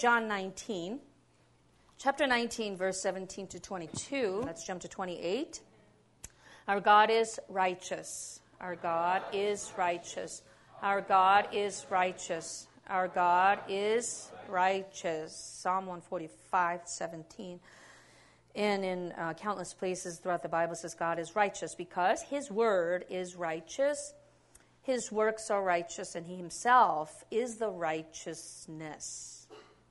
John 19, chapter 19, verse 17 to 22. Let's jump to 28. Our God is righteous. Our God is righteous. Our God is righteous. Our God is righteous. Psalm 145, 17. And in countless places throughout the Bible says God is righteous because his word is righteous. His works are righteous, and he himself is the righteousness.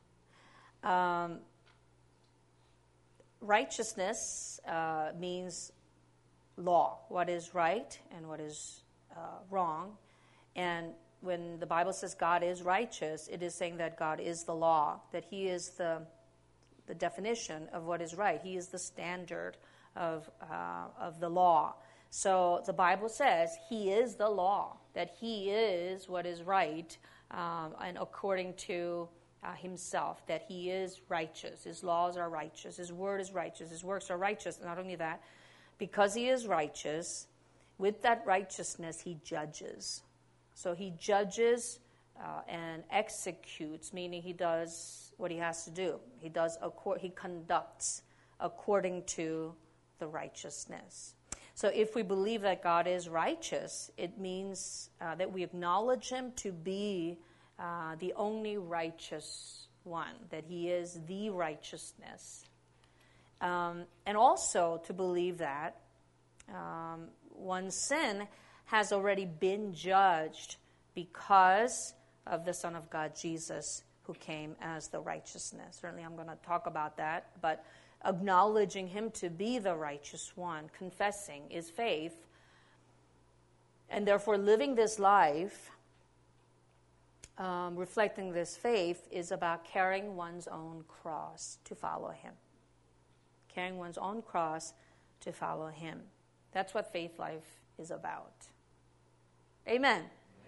Righteousness means law, what is right and what is wrong. And when the Bible says God is righteous, it is saying that God is the law, that he is the definition of what is right. He is the standard of the law. So the Bible says he is the law, that he is what is right, and according to himself, that he is righteous. His laws are righteous. His word is righteous. His works are righteous. Not only that, because he is righteous, with that righteousness he judges. So he judges and executes, meaning he does what he has to do. He conducts according to the righteousness. So if we believe that God is righteous, it means that we acknowledge him to be the only righteous one, that he is the righteousness. And also to believe that one's sin has already been judged because of the Son of God, Jesus, who came as the righteousness. Certainly I'm going to talk about that, but acknowledging him to be the righteous one, confessing is faith, and therefore living this life, reflecting this faith, is about carrying one's own cross to follow him. Carrying one's own cross to follow him. That's what faith life is about. Amen.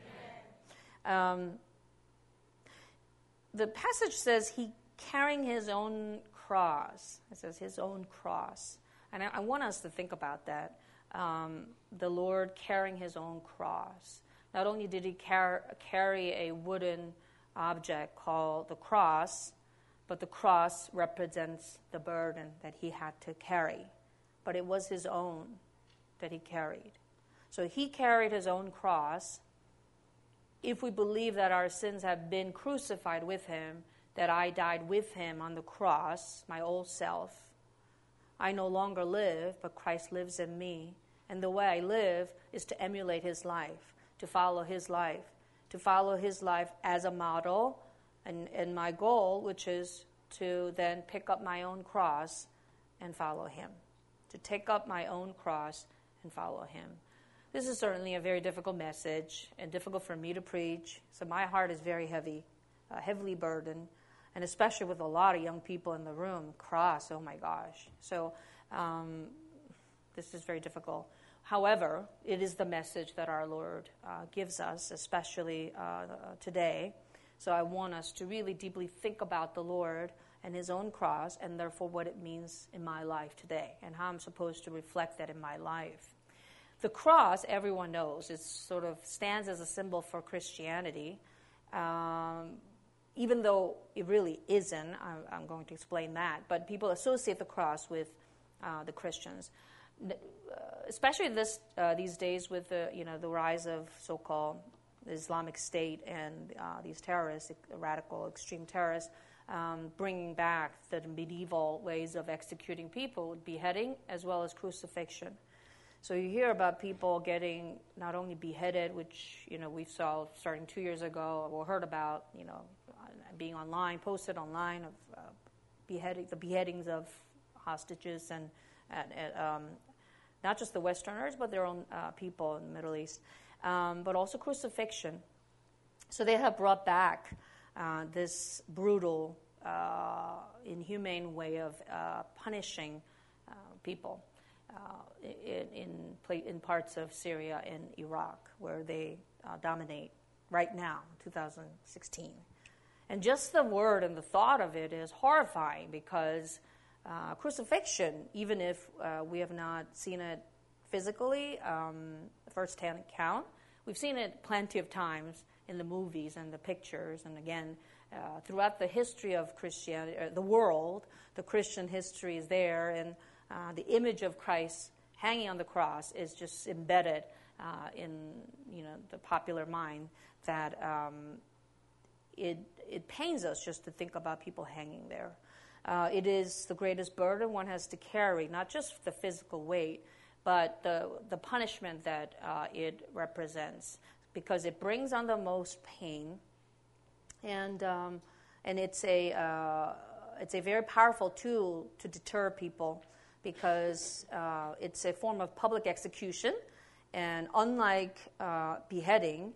The passage says he carrying his own cross. It says his own cross. And I want us to think about that. The Lord carrying his own cross. Not only did he carry a wooden object called the cross, but the cross represents the burden that he had to carry. But it was his own that he carried. So he carried his own cross. If we believe that our sins have been crucified with him, that I died with him on the cross, my old self, I no longer live, but Christ lives in me. And the way I live is to emulate his life, to follow his life as a model, and my goal, which is to then pick up my own cross and follow him. To take up my own cross and follow him. This is certainly a very difficult message and difficult for me to preach. So my heart is very heavily burdened, and especially with a lot of young people in the room. Cross, oh my gosh. So this is very difficult. However, it is the message that our Lord gives us, especially today. So I want us to really deeply think about the Lord and his own cross, and therefore what it means in my life today, and how I'm supposed to reflect that in my life. The cross, everyone knows, it sort of stands as a symbol for Christianity, even though it really isn't. I'm going to explain that. But people associate the cross with the Christians, especially these days with the rise of so-called Islamic State and these terrorists, radical extreme terrorists, bringing back the medieval ways of executing people with beheading as well as crucifixion. So you hear about people getting not only beheaded, which we saw starting 2 years ago, or heard about being posted online of the beheadings of hostages and not just the Westerners, but their own people in the Middle East, but also crucifixion. So they have brought back this brutal, inhumane way of punishing people in parts of Syria and Iraq, where they dominate right now, 2016. And just the word and the thought of it is horrifying, because crucifixion, even if we have not seen it physically, first-hand account, we've seen it plenty of times in the movies and the pictures, and again, throughout the history of Christianity, the world, the Christian history is there, and the image of Christ hanging on the cross is just embedded in the popular mind, that it pains us just to think about people hanging there. It is the greatest burden one has to carry, not just the physical weight, but the punishment that it represents, because it brings on the most pain, and it's a very powerful tool to deter people, because it's a form of public execution, and unlike beheading,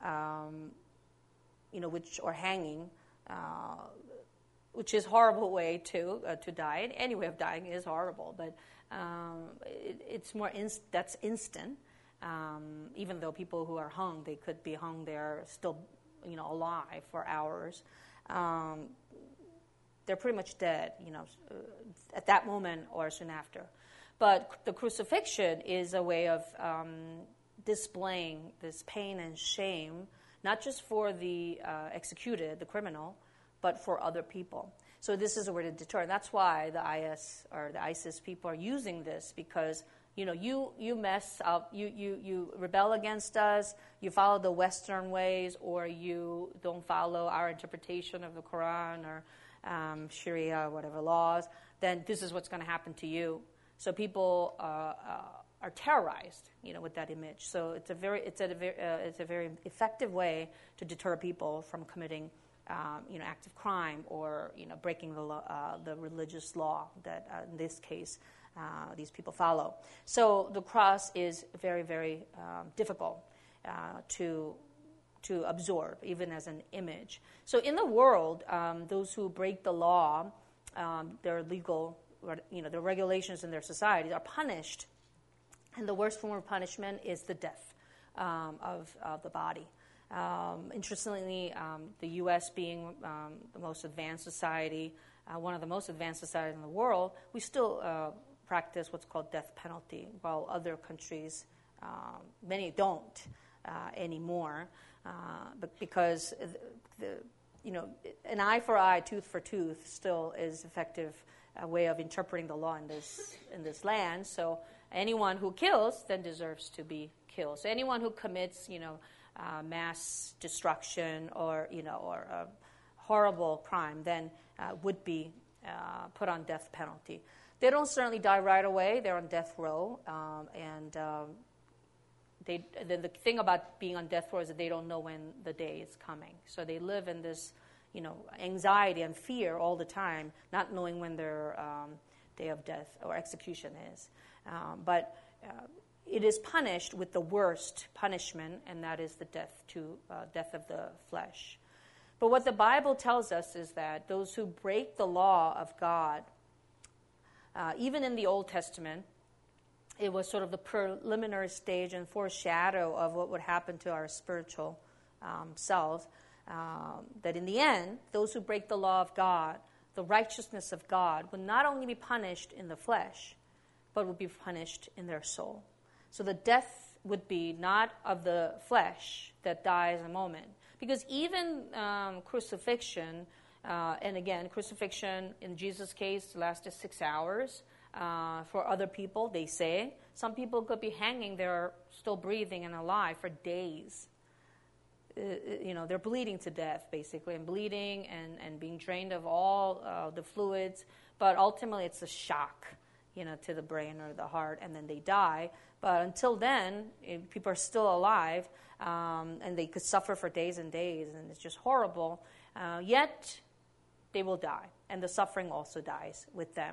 or hanging, which is a horrible way to die. And any way of dying is horrible, but it's more that's instant. Even though people who are hung, they could be hung there still, alive for hours. They're pretty much dead, at that moment or soon after. But the crucifixion is a way of displaying this pain and shame, not just for the executed, the criminal, but for other people. So this is a way to deter. And that's why the IS or the ISIS people are using this, because you mess up, you rebel against us, you follow the Western ways, or you don't follow our interpretation of the Quran or Sharia, whatever laws, then this is what's going to happen to you. So people are terrorized, with that image. So it's a very effective way to deter people from committing, acts of crime, or breaking the religious law that in this case these people follow. So the cross is very, very difficult to absorb, even as an image. So in the world, those who break the law, their legal, the regulations in their societies are punished, and the worst form of punishment is the death of the body. Interestingly, the U.S. being the most advanced society, one of the most advanced societies in the world, we still practice what's called death penalty, while other countries, many don't anymore, but because an eye for eye, tooth for tooth still is effective way of interpreting the law in this land. So anyone who kills then deserves to be killed. So anyone who commits, mass destruction or a horrible crime then would be put on death penalty. They don't certainly die right away. They're on death row, and the thing about being on death row is that they don't know when the day is coming. So they live in this, anxiety and fear all the time, not knowing when their day of death or execution is. But it is punished with the worst punishment, and that is the death of the flesh. But what the Bible tells us is that those who break the law of God, even in the Old Testament, it was sort of the preliminary stage and foreshadow of what would happen to our spiritual selves, that in the end, those who break the law of God, the righteousness of God, would not only be punished in the flesh, but would be punished in their soul. So the death would be not of the flesh that dies in a moment. Because even crucifixion, and again, crucifixion in Jesus' case lasted 6 hours. For other people, they say, some people could be hanging there still breathing and alive for days. They're bleeding to death, basically, and bleeding and being drained of all the fluids. But ultimately, it's a shock, to the brain or the heart, and then they die. But until then, people are still alive, and they could suffer for days and days, and it's just horrible. Yet, they will die, and the suffering also dies with them.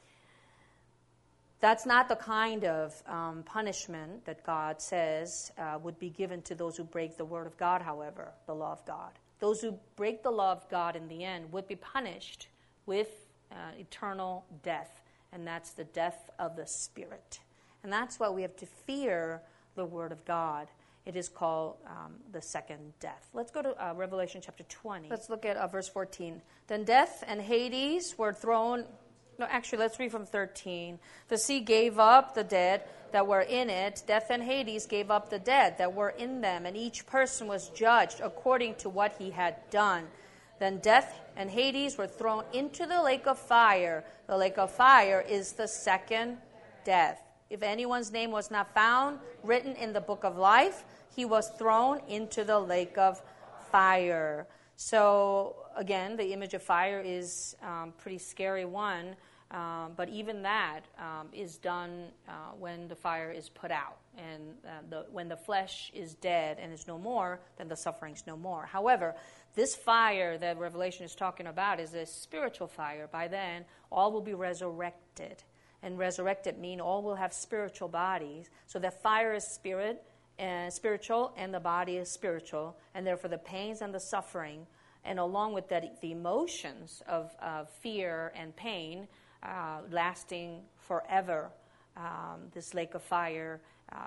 That's not the kind of punishment that God says would be given to those who break the word of God, however, the law of God. Those who break the law of God in the end would be punished with eternal death, and that's the death of the spirit. And that's why we have to fear the word of God. It is called the second death. Let's go to Revelation chapter 20. Let's look at verse 14. Then death and Hades were thrown... No, actually, let's read from 13. The sea gave up the dead that were in it. Death and Hades gave up the dead that were in them, and each person was judged according to what he had done. Then death and Hades were thrown into the lake of fire. The lake of fire is the second death. If anyone's name was not found written in the book of life, he was thrown into the lake of fire. So, again, the image of fire is a pretty scary one, but even that is done when the fire is put out. And when the flesh is dead and is no more, then the suffering's no more. However, this fire that Revelation is talking about is a spiritual fire. By then, all will be resurrected. And resurrected mean all will have spiritual bodies. So that fire is spiritual, and the body is spiritual. And therefore the pains and the suffering, and along with that the emotions of fear and pain lasting forever, this lake of fire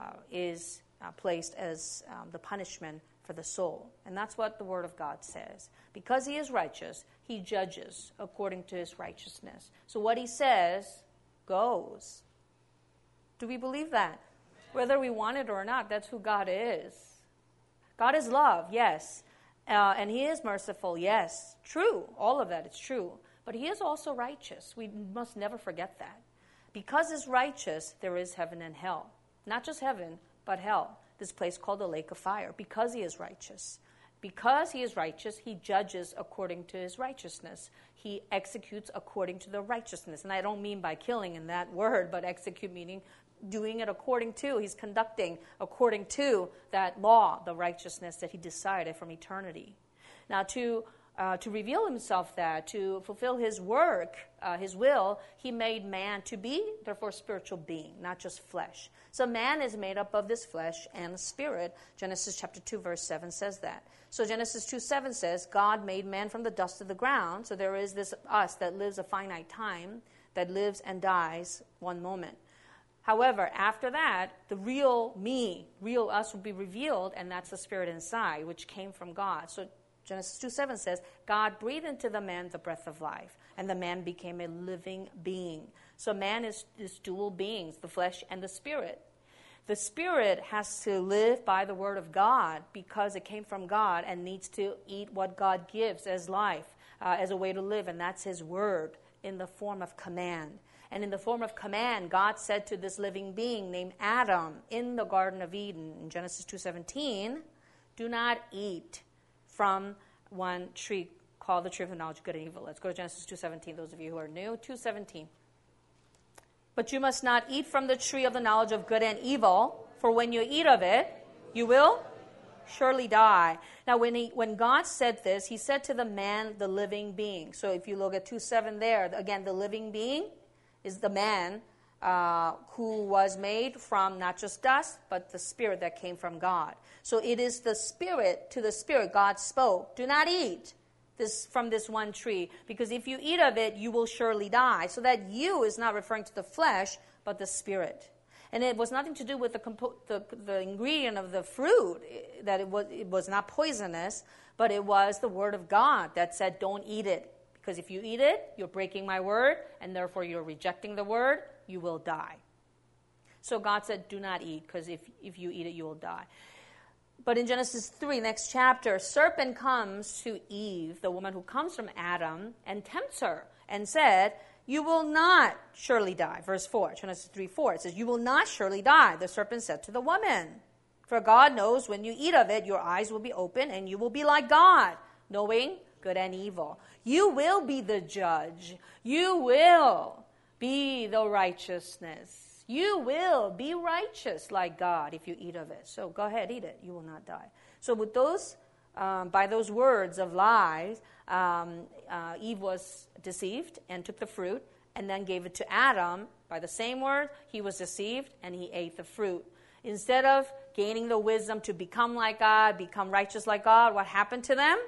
is placed as the punishment for the soul. And that's what the Word of God says. Because he is righteous, he judges according to his righteousness. So what he says goes. Do we believe that? Whether we want it or not, that's who God is. God is love, yes. And he is merciful, yes. True, all of that is true. But he is also righteous. We must never forget that. Because he's righteous, there is heaven and hell. Not just heaven, but hell. This place called the lake of fire. Because he is righteous. Because he is righteous, he judges according to his righteousness. He executes according to the righteousness. And I don't mean by killing in that word, but execute meaning doing it according to. He's conducting according to that law, the righteousness that he decided from eternity. Now, to reveal himself to fulfill his work, his will, he made man to be, therefore, spiritual being, not just flesh. So man is made up of this flesh and spirit. Genesis chapter 2, verse 7 says that. So Genesis 2:7 says, God made man from the dust of the ground. So there is this us that lives a finite time, that lives and dies one moment. However, after that, the real me, real us will be revealed, and that's the spirit inside, which came from God. So Genesis 2:7 says, God breathed into the man the breath of life, and the man became a living being. So man is dual beings, the flesh and the spirit. The spirit has to live by the word of God because it came from God and needs to eat what God gives as life, as a way to live, and that's his word in the form of command. And in the form of command, God said to this living being named Adam in the Garden of Eden, in Genesis 2:17, do not eat from one tree called the tree of the knowledge of good and evil. Let's go to Genesis 2:17, those of you who are new. 2:17. But you must not eat from the tree of the knowledge of good and evil, for when you eat of it, you will surely die. Now, when God said this, he said to the man, the living being. So if you look at 2:7 there, again, the living being is the man who was made from not just dust, but the spirit that came from God. So it is the spirit, to the spirit God spoke, do not eat from this one tree, because if you eat of it, you will surely die. So that you is not referring to the flesh, but the spirit. And it was nothing to do with the ingredient of the fruit, that it was not poisonous, but it was the word of God that said, don't eat it. Because if you eat it, you're breaking my word, and therefore you're rejecting the word, you will die. So God said, do not eat, because if you eat it, you will die. But in Genesis 3, next chapter, serpent comes to Eve, the woman who comes from Adam, and tempts her and said, you will not surely die. Verse 4, Genesis 3:4, it says, you will not surely die. The serpent said to the woman, for God knows when you eat of it, your eyes will be open, and you will be like God, knowing good and evil. You will be the judge. You will be the righteousness. You will be righteous like God if you eat of it. So go ahead, eat it. You will not die. So with those, by those words of lies, Eve was deceived and took the fruit and then gave it to Adam. By the same word, he was deceived and he ate the fruit. Instead of gaining the wisdom to become like God, become righteous like God, what happened to them?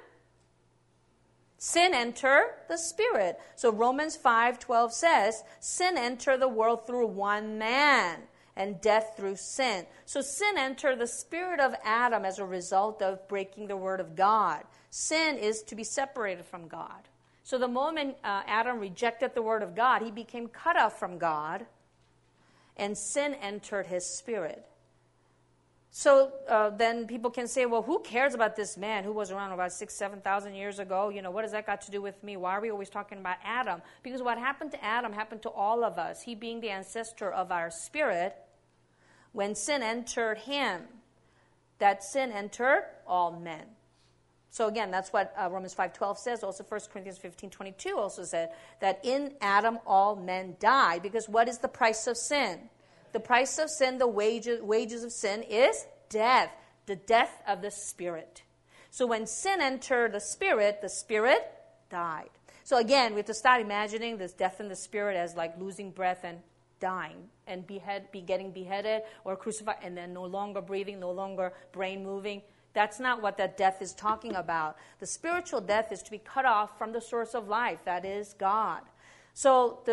Sin entered the spirit. So Romans 5:12 says, sin entered the world through one man, and death through sin. So sin entered the spirit of Adam as a result of breaking the word of God. Sin is to be separated from God. So the moment Adam rejected the word of God, he became cut off from God, and sin entered his spirit. So then people can say, well, who cares about this man who was around about 6,000, 7,000 years ago? You know, what has that got to do with me? Why are we always talking about Adam? Because what happened to Adam happened to all of us. He being the ancestor of our spirit, when sin entered him, that sin entered all men. So again, that's what Romans 5:12 says. Also 1 Corinthians 15:22 also said that in Adam all men died. Because what is the price of sin? The price of sin, the wages of sin is death, the death of the spirit. So when sin entered the spirit died. So again, we have to start imagining this death in the spirit as like losing breath and dying and be getting beheaded or crucified and then no longer breathing, no longer brain moving. That's not what that death is talking about. The spiritual death is to be cut off from the source of life, that is God. So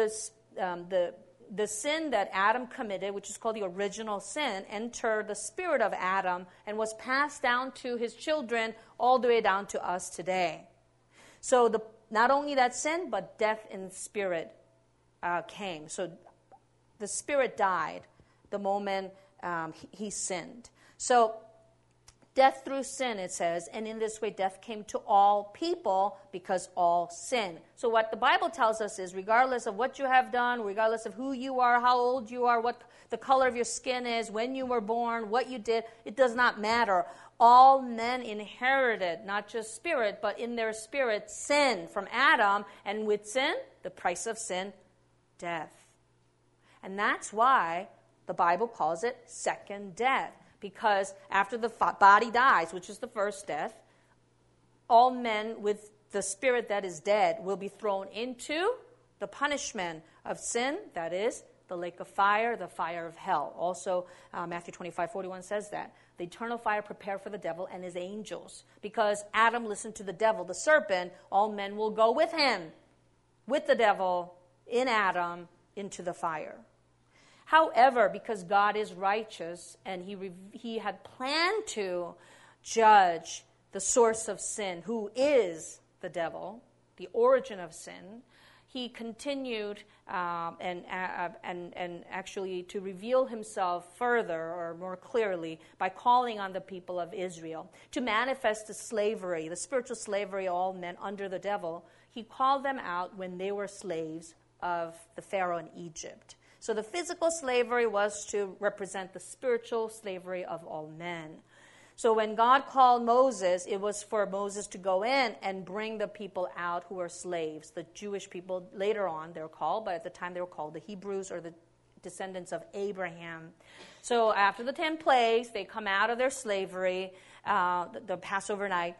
the sin that Adam committed, which is called the original sin, entered the spirit of Adam and was passed down to his children all the way down to us today. So not only that sin, but death in spirit came. So the spirit died the moment he sinned. So death through sin, it says, and in this way death came to all people because all sin. So what the Bible tells us is regardless of what you have done, regardless of who you are, how old you are, what the color of your skin is, when you were born, what you did, it does not matter. All men inherited, not just spirit, but in their spirit, sin from Adam, and with sin, the price of sin, death. And that's why the Bible calls it second death. Because after the body dies, which is the first death, all men with the spirit that is dead will be thrown into the punishment of sin, that is, the lake of fire, the fire of hell. Also, Matthew 25:41 says that. The eternal fire prepared for the devil and his angels. Because Adam listened to the devil, the serpent, all men will go with him, with the devil, in Adam, into the fire. However, because God is righteous and he had planned to judge the source of sin, who is the devil, the origin of sin, he continued and actually to reveal himself further or more clearly by calling on the people of Israel to manifest the slavery, the spiritual slavery of all men under the devil. He called them out when they were slaves of the Pharaoh in Egypt. So the physical slavery was to represent the spiritual slavery of all men. So when God called Moses, it was for Moses to go in and bring the people out who were slaves. The Jewish people, later on, they were called, but at the time they were called the Hebrews or the descendants of Abraham. So after the 10 plagues, they come out of their slavery. The Passover night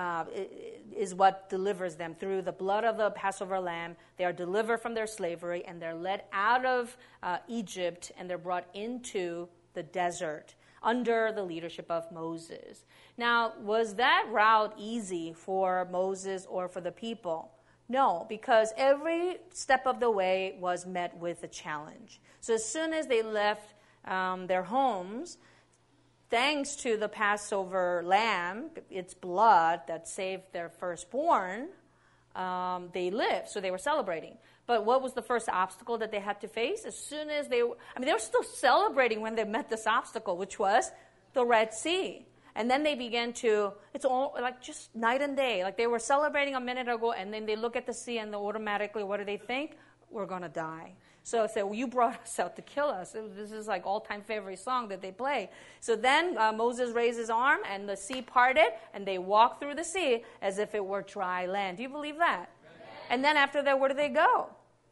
is what delivers them. Through the blood of the Passover lamb, they are delivered from their slavery, and they're led out of Egypt, and they're brought into the desert under the leadership of Moses. Now, was that route easy for Moses or for the people? No, because every step of the way was met with a challenge. So as soon as they left their homes, thanks to the Passover lamb, its blood that saved their firstborn, they lived. So they were celebrating. But what was the first obstacle that they had to face? As soon as they were still celebrating when they met this obstacle, which was the Red Sea. And then they began to, it's all like just night and day. Like they were celebrating a minute ago, and then they look at the sea, and automatically, what do they think? We're going to die. So they say, well, you brought us out to kill us. This is like all-time favorite song that they play. So then Moses raised his arm, and the sea parted, and they walked through the sea as if it were dry land. Do you believe that? And then after that, where did they go?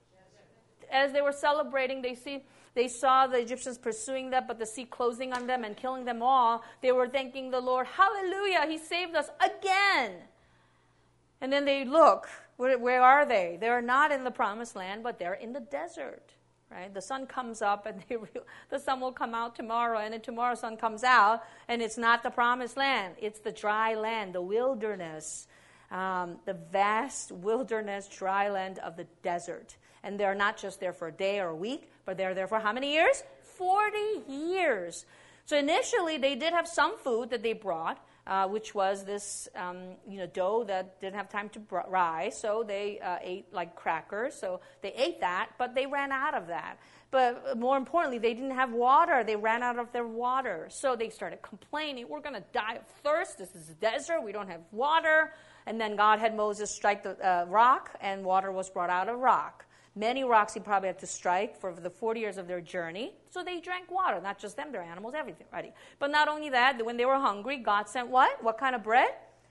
As they were celebrating, they saw the Egyptians pursuing them, but the sea closing on them and killing them all. They were thanking the Lord, hallelujah, he saved us again. And then they look, where are they? They're not in the promised land, but they're in the desert. Right? The sun comes up, and the sun will come out tomorrow, and then tomorrow the sun comes out, and it's not the promised land. It's the dry land, the wilderness. The vast wilderness, dry land of the desert. And they're not just there for a day or a week, but they're there for how many years? 40 years. So initially, they did have some food that they brought, which was this dough that didn't have time to rise, so they ate like crackers. So they ate that, but they ran out of that. But more importantly, they didn't have water. They ran out of their water. So they started complaining, we're going to die of thirst. This is a desert. We don't have water. And then God had Moses strike the rock, and water was brought out of rock. Many rocks he probably had to strike for the 40 years of their journey. So they drank water, not just them, their animals, everything. Right? But not only that, when they were hungry, God sent what? What kind of bread?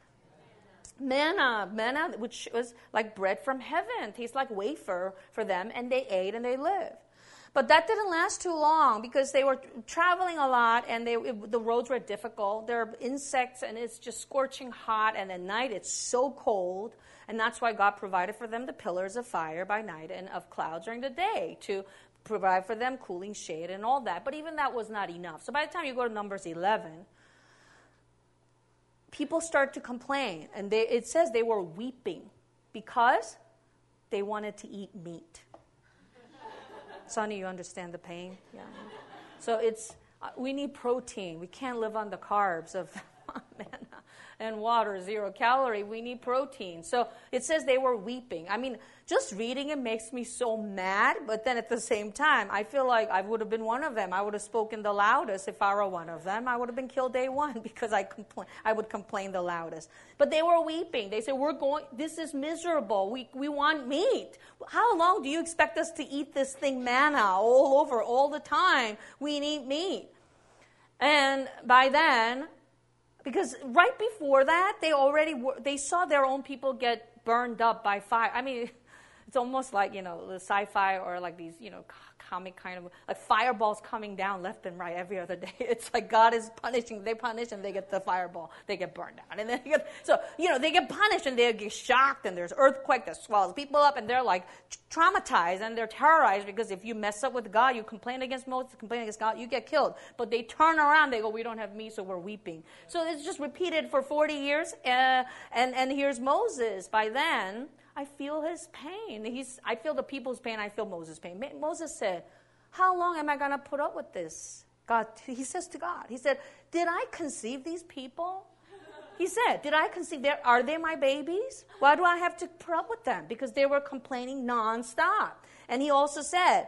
Manna, which was like bread from heaven. Tastes like wafer for them, and they ate and they lived. But that didn't last too long because they were traveling a lot and the roads were difficult. There are insects and it's just scorching hot, and at night it's so cold. And that's why God provided for them the pillars of fire by night and of clouds during the day to provide for them cooling shade and all that. But even that was not enough. So by the time you go to Numbers 11, people start to complain. And it says they were weeping because they wanted to eat meat. Sonny, you understand the pain? Yeah. So we need protein. We can't live on the carbs of manna and water, 0 calorie. We need protein. So it says they were weeping. I mean, just reading it makes me so mad, but then at the same time, I feel like I would have been one of them. I would have spoken the loudest if I were one of them. I would have been killed day one because I would complain the loudest. But they were weeping. They said, this is miserable. We want meat. How long do you expect us to eat this thing manna all over, all the time? We need meat. And by then, because right before that, they saw their own people get burned up by fire. I mean, it's almost like, the sci-fi or like these, comic kind of, like fireballs coming down left and right every other day. It's like God is punishing. They punish and they get the fireball. They get burned down. And then they get punished and they get shocked, and there's earthquake that swallows people up, and they're like traumatized and they're terrorized because if you mess up with God, you complain against Moses, complain against God, you get killed. But they turn around, they go, we don't have meat, so we're weeping. So it's just repeated for 40 years. And here's Moses. By then, I feel his pain. I feel the people's pain. I feel Moses' pain. Moses said, how long am I going to put up with this? God, he says to God, he said, did I conceive these people? He said, did I conceive them? Are they my babies? Why do I have to put up with them? Because they were complaining nonstop. And he also said,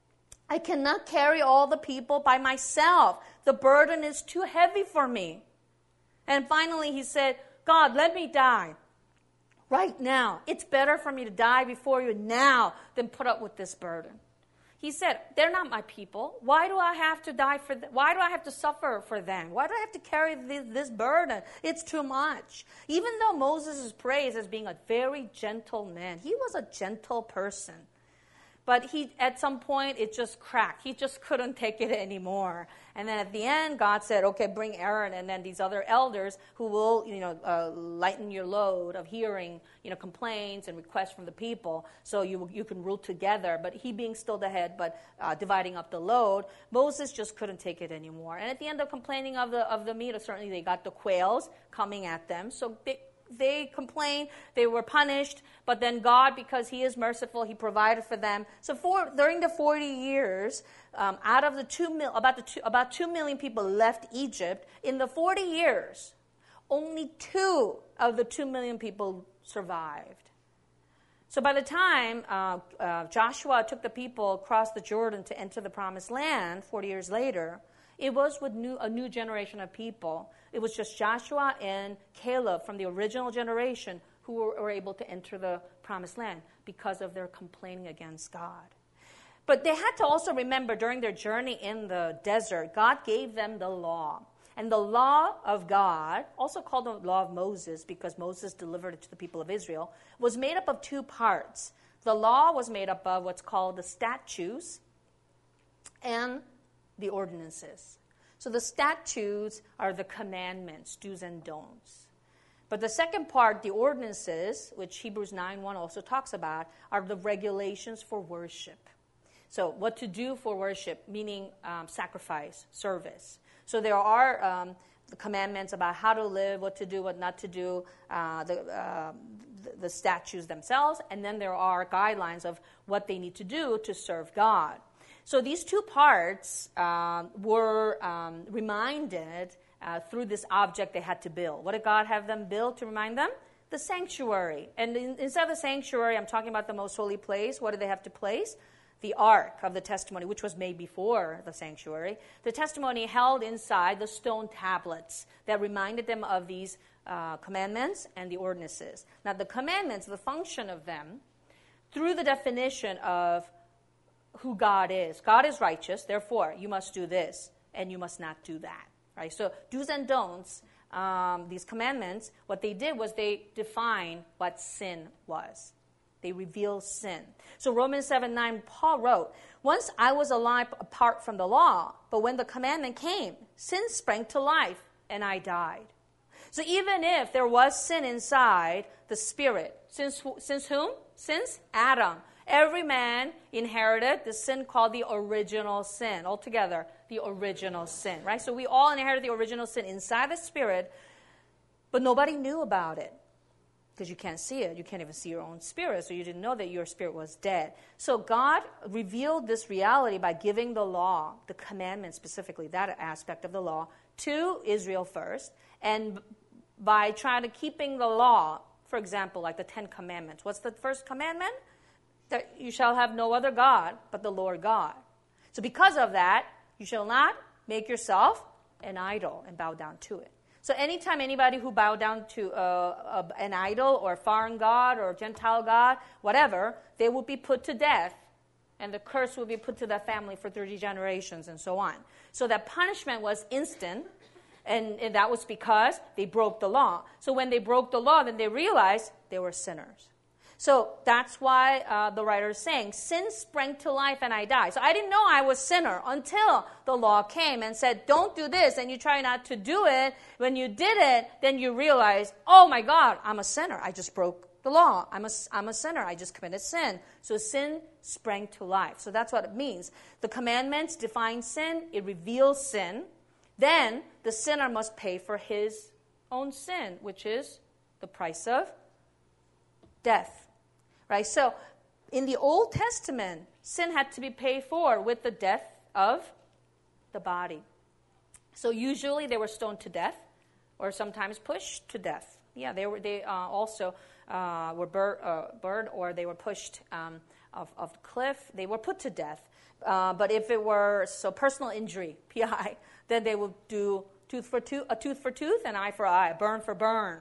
I cannot carry all the people by myself. The burden is too heavy for me. And finally he said, God, let me die. Right now. It's better for me to die before you now than put up with this burden. He said, they're not my people. Why do I have to die for them? Why do I have to suffer for them? Why do I have to carry this burden? It's too much. Even though Moses is praised as being a very gentle man, he was a gentle person. But at some point, it just cracked. He just couldn't take it anymore. And then at the end, God said, okay, bring Aaron and then these other elders who will, lighten your load of hearing, complaints and requests from the people so you can rule together. But he being still the head, but dividing up the load, Moses just couldn't take it anymore. And at the end of complaining of the meat, certainly they got the quails coming at them. So they complained, they were punished, but then God, because he is merciful, he provided for them. So during the 40 years, out of the about 2 million people left Egypt. In the 40 years, only 2 of the 2 million people survived. So by the time Joshua took the people across the Jordan to enter the Promised Land 40 years later, it was with a new generation of people. It was just Joshua and Caleb from the original generation who were able to enter the Promised Land because of their complaining against God. But they had to also remember during their journey in the desert, God gave them the law. And the law of God, also called the law of Moses because Moses delivered it to the people of Israel, was made up of 2 parts. The law was made up of what's called the statutes and the ordinances. So the statutes are the commandments, do's and don'ts. But the second part, the ordinances, which Hebrews 9:1 also talks about, are the regulations for worship. So what to do for worship, meaning sacrifice, service. So there are the commandments about how to live, what to do, what not to do, the statutes themselves, and then there are guidelines of what they need to do to serve God. So these 2 parts were reminded through this object they had to build. What did God have them build to remind them? The sanctuary. And instead of the sanctuary, I'm talking about the most holy place. What did they have to place? The Ark of the Testimony, which was made before the sanctuary. The testimony held inside the stone tablets that reminded them of these commandments and the ordinances. Now, the commandments, the function of them, through the definition of who God is. God is righteous, therefore, you must do this, and you must not do that. Right? So, do's and don'ts, these commandments, what they did was they defined what sin was. They reveal sin. So Romans 7:9, Paul wrote, once I was alive apart from the law, but when the commandment came, sin sprang to life, and I died. So even if there was sin inside the spirit, since whom? Since Adam. Every man inherited the sin called the original sin. Altogether, the original sin, right? So we all inherited the original sin inside the spirit, but nobody knew about it. Because you can't see it. You can't even see your own spirit, so you didn't know that your spirit was dead. So God revealed this reality by giving the law, the commandment specifically, that aspect of the law, to Israel first, and by trying to keeping the law, for example, like the 10 Commandments. What's the first commandment? That you shall have no other God but the Lord God. So because of that, you shall not make yourself an idol and bow down to it. So anytime anybody who bowed down to an idol or a foreign god or a Gentile god, whatever, they will be put to death, and the curse will be put to that family for 30 generations and so on. So that punishment was instant, and that was because they broke the law. So when they broke the law, then they realized they were sinners. So that's why the writer is saying, sin sprang to life and I died. So I didn't know I was sinner until the law came and said, don't do this, and you try not to do it. When you did it, then you realize, oh my God, I'm a sinner. I just broke the law. I'm a sinner. I just committed sin. So sin sprang to life. So that's what it means. The commandments define sin. It reveals sin. Then the sinner must pay for his own sin, which is the price of death. Right? So in the Old Testament, sin had to be paid for with the death of the body. So usually they were stoned to death or sometimes pushed to death. Yeah, they also were burned or they were pushed off the cliff. They were put to death. But if it were personal injury, PI, then they would do a tooth for tooth, an eye for eye, burn for burn.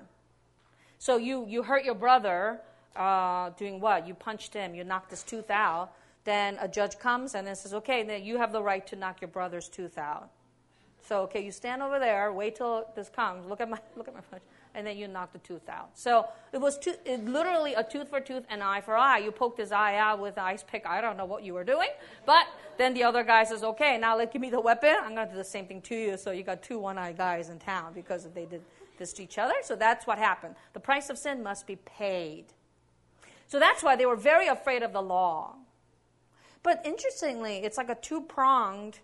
So you hurt your brother doing what? You punched him, you knocked his tooth out. Then a judge comes and then says, okay, then you have the right to knock your brother's tooth out. So, okay, you stand over there, wait till this comes, look at my punch, and then you knock the tooth out. So it was literally a tooth for tooth, an eye for eye. You poked his eye out with an ice pick. I don't know what you were doing. But then the other guy says, okay, now give me the weapon. I'm going to do the same thing to you. So you got two one-eyed guys in town because they did this to each other. So that's what happened. The price of sin must be paid. So that's why they were very afraid of the law. But interestingly, it's like a two-pronged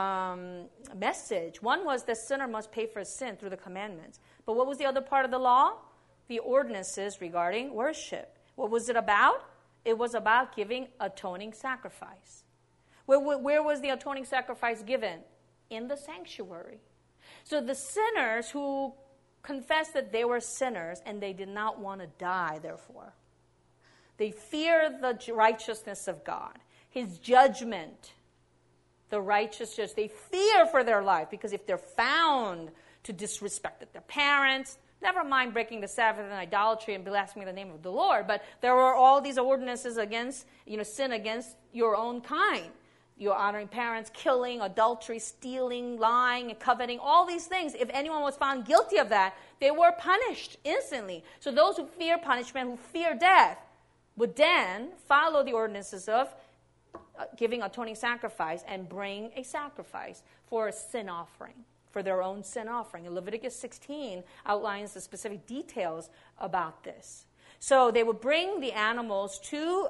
message. One was the sinner must pay for his sin through the commandments. But what was the other part of the law? The ordinances regarding worship. What was it about? It was about giving atoning sacrifice. Where was the atoning sacrifice given? In the sanctuary. So the sinners who confessed that they were sinners and they did not want to die, therefore, they fear the righteousness of God, his judgment, the righteous judge. They fear for their life because if they're found to disrespect their parents, never mind breaking the Sabbath and idolatry and blaspheming the name of the Lord, but there were all these ordinances against, sin against your own kind. You're honoring parents, killing, adultery, stealing, lying, and coveting, all these things. If anyone was found guilty of that, they were punished instantly. So those who fear punishment, who fear death, would then follow the ordinances of giving atoning sacrifice and bring a sacrifice for a sin offering, for their own sin offering. And Leviticus 16 outlines the specific details about this. So they would bring the animals to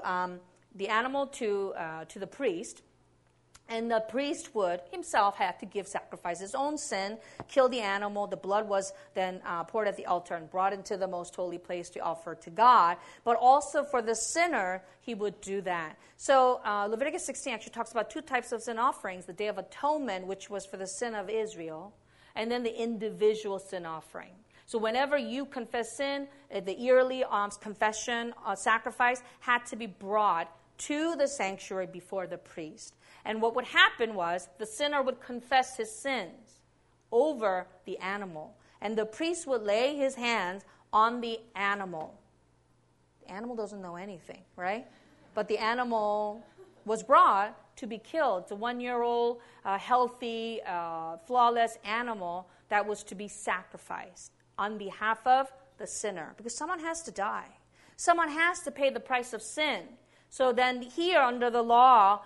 the priest, and the priest would himself have to give sacrifice his own sin, kill the animal. The blood was then poured at the altar and brought into the most holy place to offer to God. But also for the sinner, he would do that. So Leviticus 16 actually talks about two types of sin offerings. The Day of Atonement, which was for the sin of Israel, and then the individual sin offering. So whenever you confess sin, the yearly confession sacrifice had to be brought to the sanctuary before the priest. And what would happen was the sinner would confess his sins over the animal. And the priest would lay his hands on the animal. The animal doesn't know anything, right? But the animal was brought to be killed. It's a 1-year-old, healthy, flawless animal that was to be sacrificed on behalf of the sinner. Because someone has to die. Someone has to pay the price of sin. So then here under the law,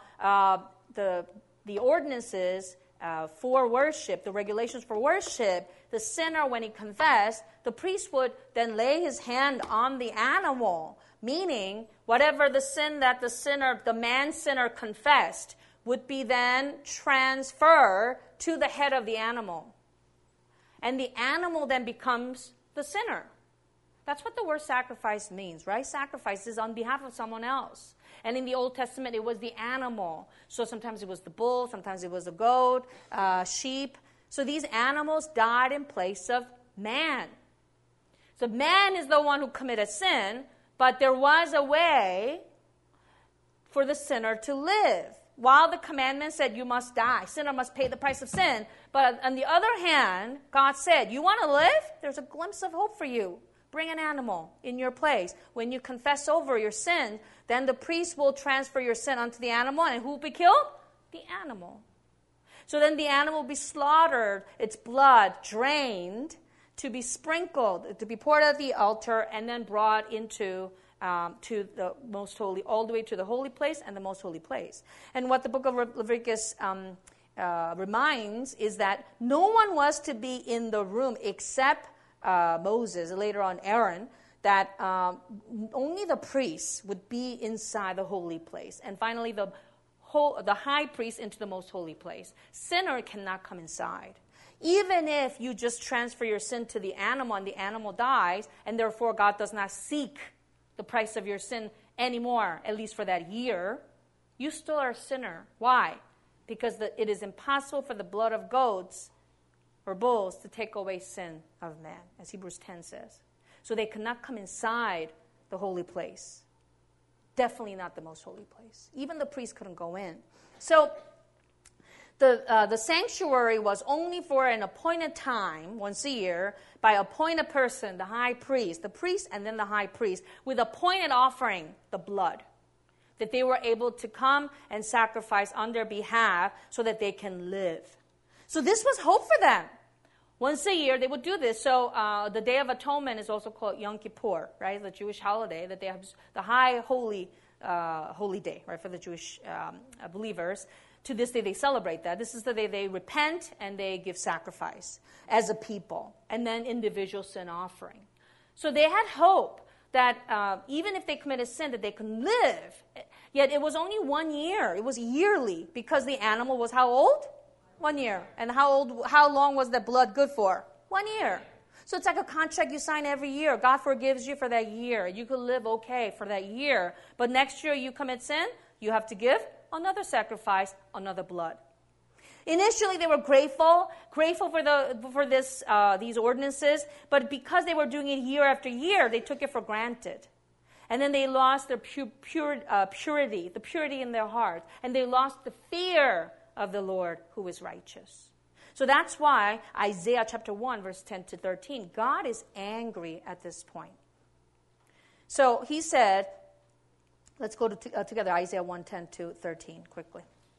the ordinances for worship, the regulations for worship, the sinner, when he confessed, the priest would then lay his hand on the animal, meaning whatever the sin that the man-sinner confessed would be then transferred to the head of the animal. And the animal then becomes the sinner. That's what the word sacrifice means, right? Sacrifice is on behalf of someone else. And in the Old Testament, it was the animal. So sometimes it was the bull, sometimes it was a goat, sheep. So these animals died in place of man. So man is the one who committed sin, but there was a way for the sinner to live. While the commandment said you must die, sinner must pay the price of sin. But on the other hand, God said, you want to live? There's a glimpse of hope for you. Bring an animal in your place. When you confess over your sin, then the priest will transfer your sin onto the animal, and who will be killed? The animal. So then the animal will be slaughtered, its blood drained, to be sprinkled, to be poured at the altar, and then brought into to the most holy, all the way to the holy place and the most holy place. And what the book of Leviticus reminds is that no one was to be in the room except Moses, later on Aaron, that only the priests would be inside the holy place. And finally, the high priest into the most holy place. Sinner cannot come inside. Even if you just transfer your sin to the animal and the animal dies, and therefore God does not seek the price of your sin anymore, at least for that year, you still are a sinner. Why? Because it is impossible for the blood of goats or bulls to take away sin of man, as Hebrews 10 says. So they could not come inside the holy place. Definitely not the most holy place. Even the priest couldn't go in. So the sanctuary was only for an appointed time, once a year, by appointed person, the high priest, the priest and then the high priest, with appointed offering, the blood, that they were able to come and sacrifice on their behalf so that they can live. So this was hope for them. Once a year, they would do this. So the Day of Atonement is also called Yom Kippur, right? The Jewish holiday that they have, the high holy day, right, for the Jewish believers. To this day, they celebrate that. This is the day they repent and they give sacrifice as a people, and then individual sin offering. So they had hope that even if they committed sin, that they could live. Yet it was only 1 year. It was yearly because the animal was how old? 1 year. And how long was the blood good for? 1 year. So it's like a contract you sign every year. God forgives you for that year. You could live okay for that year. But next year you commit sin, you have to give another sacrifice, another blood. Initially, they were grateful for these ordinances, but because they were doing it year after year, they took it for granted. And then they lost their purity, the purity in their hearts, and they lost the fear of the Lord who is righteous. So that's why Isaiah chapter 1, verse 10 to 13, God is angry at this point. So he said, let's go together, Isaiah 1, 10 to 13, quickly.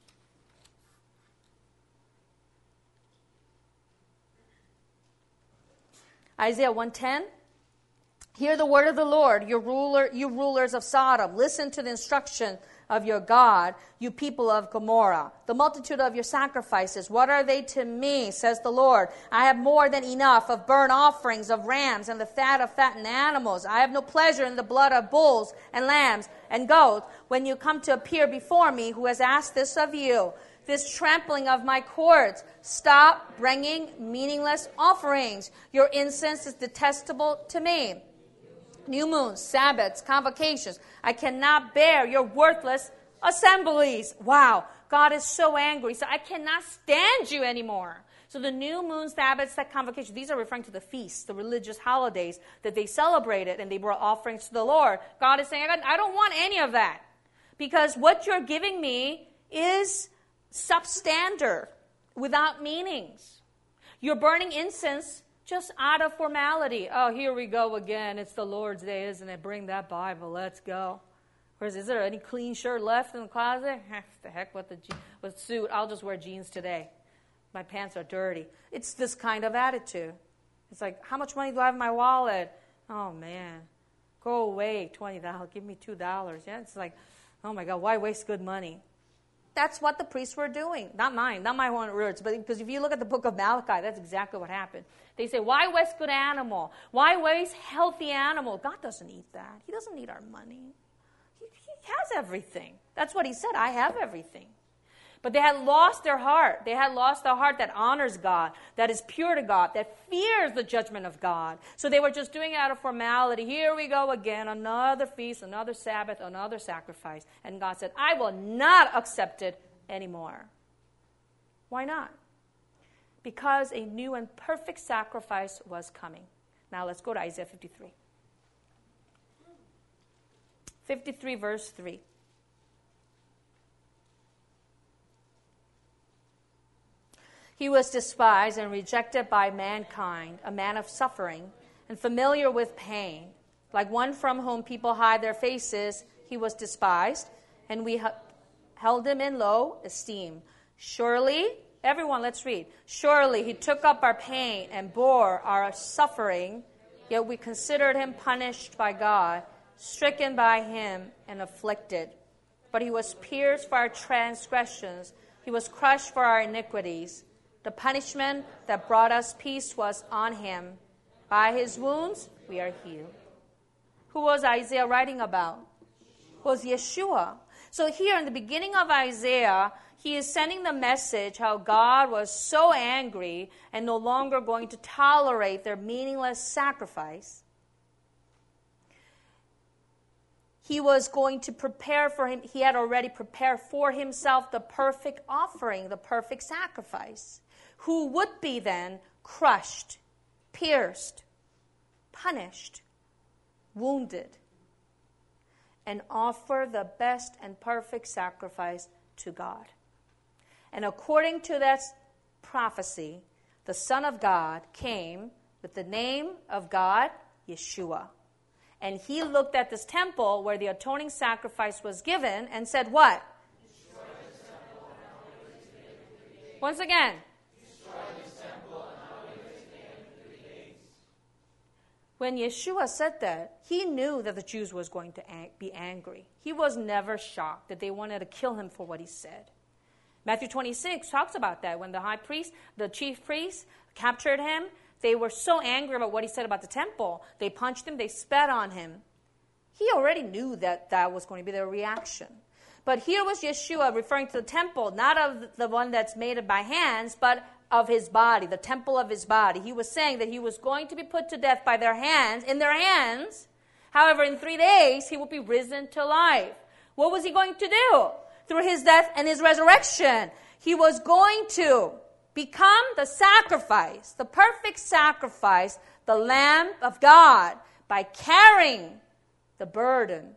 Isaiah 1:10. Hear the word of the Lord, you rulers of Sodom. Listen to the instruction of your God, you people of Gomorrah. The multitude of your sacrifices, what are they to me, says the Lord? I have more than enough of burnt offerings of rams and the fat of fattened animals. I have no pleasure in the blood of bulls and lambs and goats. When you come to appear before me, who has asked this of you? This trampling of my courts. Stop bringing meaningless offerings. Your incense is detestable to me. New moons, Sabbaths, convocations. I cannot bear your worthless assemblies. Wow, God is so angry. So I cannot stand you anymore. So the new moon, Sabbath, set convocation, these are referring to the feasts, the religious holidays that they celebrated and they brought offerings to the Lord. God is saying, I don't want any of that because what you're giving me is substandard, without meanings. You're burning incense just out of formality. Oh, here we go again. It's the Lord's Day, isn't it? Bring that Bible. Let's go. Whereas, is there any clean shirt left in the closet? The heck with the suit. I'll just wear jeans today. My pants are dirty. It's this kind of attitude. It's like, how much money do I have in my wallet? Oh, man. Go away, $20. Give me $2. Yeah, it's like, oh, my God, why waste good money? That's what the priests were doing. Not my own words. But because if you look at the book of Malachi, that's exactly what happened. They say, why waste good animal? Why waste healthy animal? God doesn't need that. He doesn't need our money. He has everything. That's what he said. I have everything. But they had lost their heart. They had lost the heart that honors God, that is pure to God, that fears the judgment of God. So they were just doing it out of formality. Here we go again, another feast, another Sabbath, another sacrifice. And God said, I will not accept it anymore. Why not? Because a new and perfect sacrifice was coming. Now let's go to Isaiah 53. 53 verse 3. He was despised and rejected by mankind, a man of suffering and familiar with pain. Like one from whom people hide their faces, he was despised, and we held him in low esteem. Surely, everyone, let's read. Surely he took up our pain and bore our suffering, yet we considered him punished by God, stricken by him and afflicted. But he was pierced for our transgressions. He was crushed for our iniquities. The punishment that brought us peace was on him. By his wounds, we are healed. Who was Isaiah writing about? Was Yeshua. So here in the beginning of Isaiah, he is sending the message how God was so angry and no longer going to tolerate their meaningless sacrifice. He was going to prepare for him. He had already prepared for himself the perfect offering, the perfect sacrifice, who would be then crushed, pierced, punished, wounded, and offer the best and perfect sacrifice to God. And according to that prophecy, the Son of God came with the name of God, Yeshua. And he looked at this temple where the atoning sacrifice was given and said what? Once again. When Yeshua said that, he knew that the Jews was going to be angry. He was never shocked that they wanted to kill him for what he said. Matthew 26 talks about that. When the high priest, the chief priest, captured him, they were so angry about what he said about the temple. They punched him, they spat on him. He already knew that that was going to be their reaction. But here was Yeshua referring to the temple, not of the one that's made by hands, but of his body, the temple of his body. He was saying that he was going to be put to death by their hands, in their hands. However, in 3 days, he will be risen to life. What was he going to do? Through his death and his resurrection, he was going to become the sacrifice, the perfect sacrifice, the Lamb of God, by carrying the burden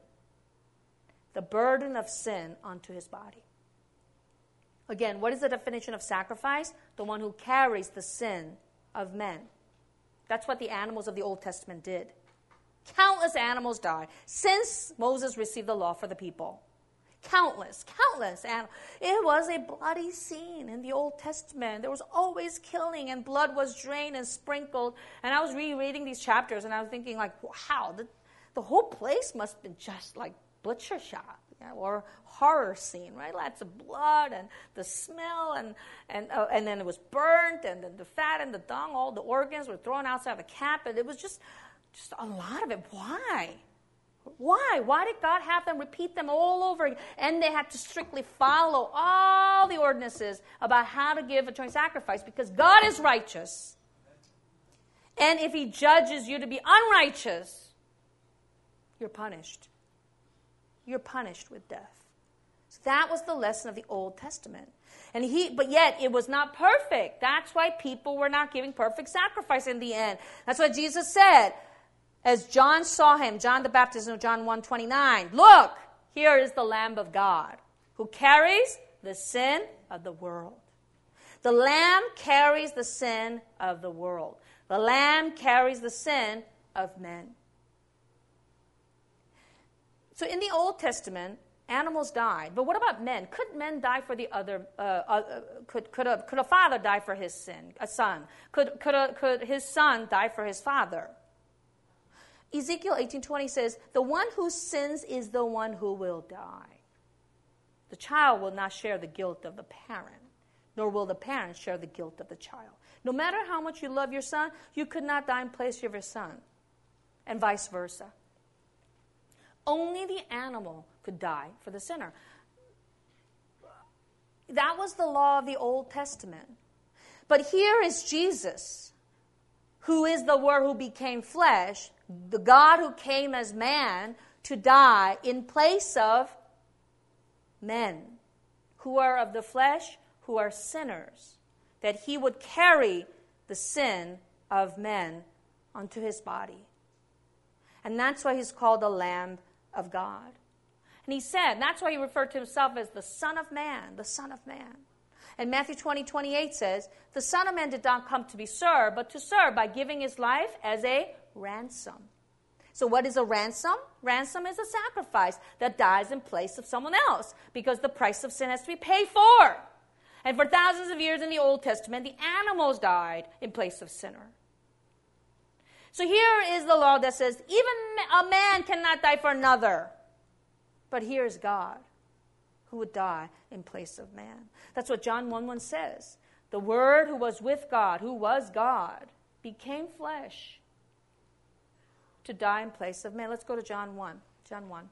of sin onto his body. Again, what is the definition of sacrifice? The one who carries the sin of men. That's what the animals of the Old Testament did. Countless animals died since Moses received the law for the people. Countless animals. It was a bloody scene in the Old Testament. There was always killing, and blood was drained and sprinkled. And I was rereading these chapters, and I was thinking, like, wow, the whole place must have been just like butcher shop. Or horror scene, right? Lots of blood and the smell, and then it was burnt, and then the fat and the dung, all the organs were thrown outside the camp, and it was just a lot of it. Why? Why did God have them repeat them all over again? And they had to strictly follow all the ordinances about how to give atoning sacrifice, because God is righteous. And if he judges you to be unrighteous, you're punished. You're punished with death. That was the lesson of the Old Testament. But yet it was not perfect. That's why people were not giving perfect sacrifice in the end. That's what Jesus said. As John saw him, John the Baptist in John 1:29, look, here is the Lamb of God who carries the sin of the world. The Lamb carries the sin of the world. The Lamb carries the sin of men. So in the Old Testament, animals died. But what about men? Could men die for the other? Could a father die for his sin? A son? Could his son die for his father? Ezekiel 18:20 says, the one who sins is the one who will die. The child will not share the guilt of the parent, nor will the parent share the guilt of the child. No matter how much you love your son, you could not die in place of your son, and vice versa. Only the animal could die for the sinner. That was the law of the Old Testament. But here is Jesus, who is the Word who became flesh, the God who came as man to die in place of men who are of the flesh, who are sinners, that he would carry the sin of men onto his body. And that's why he's called the Lamb of God. And he said, that's why he referred to himself as the Son of Man, the Son of Man. And Matthew 20:28 says, the Son of Man did not come to be served, but to serve by giving his life as a ransom. So what is a ransom? Ransom is a sacrifice that dies in place of someone else because the price of sin has to be paid for. And for thousands of years in the Old Testament, the animals died in place of sinner. So here is the law that says even a man cannot die for another. But here is God who would die in place of man. That's what John 1:1 says. The Word who was with God, who was God, became flesh to die in place of man. Let's go to John 1. John 1.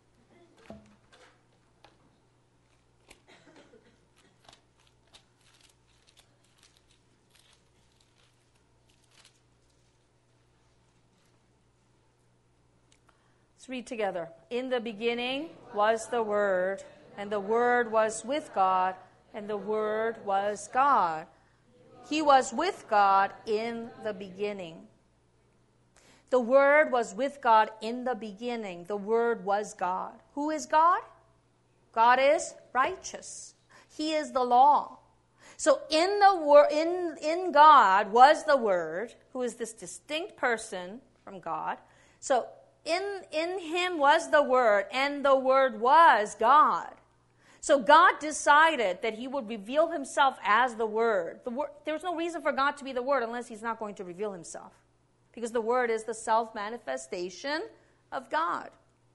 Let's read together. In the beginning was the Word, and the Word was with God, and the Word was God. He was with God in the beginning. The Word was with God in the beginning. The Word was God. Who is God? God is righteous. He is the law. So in God was the Word, who is this distinct person from God. So in him was the Word, and the Word was God. So God decided that he would reveal himself as the Word. There was no reason for God to be the Word unless he's not going to reveal himself. Because the Word is the self-manifestation of God.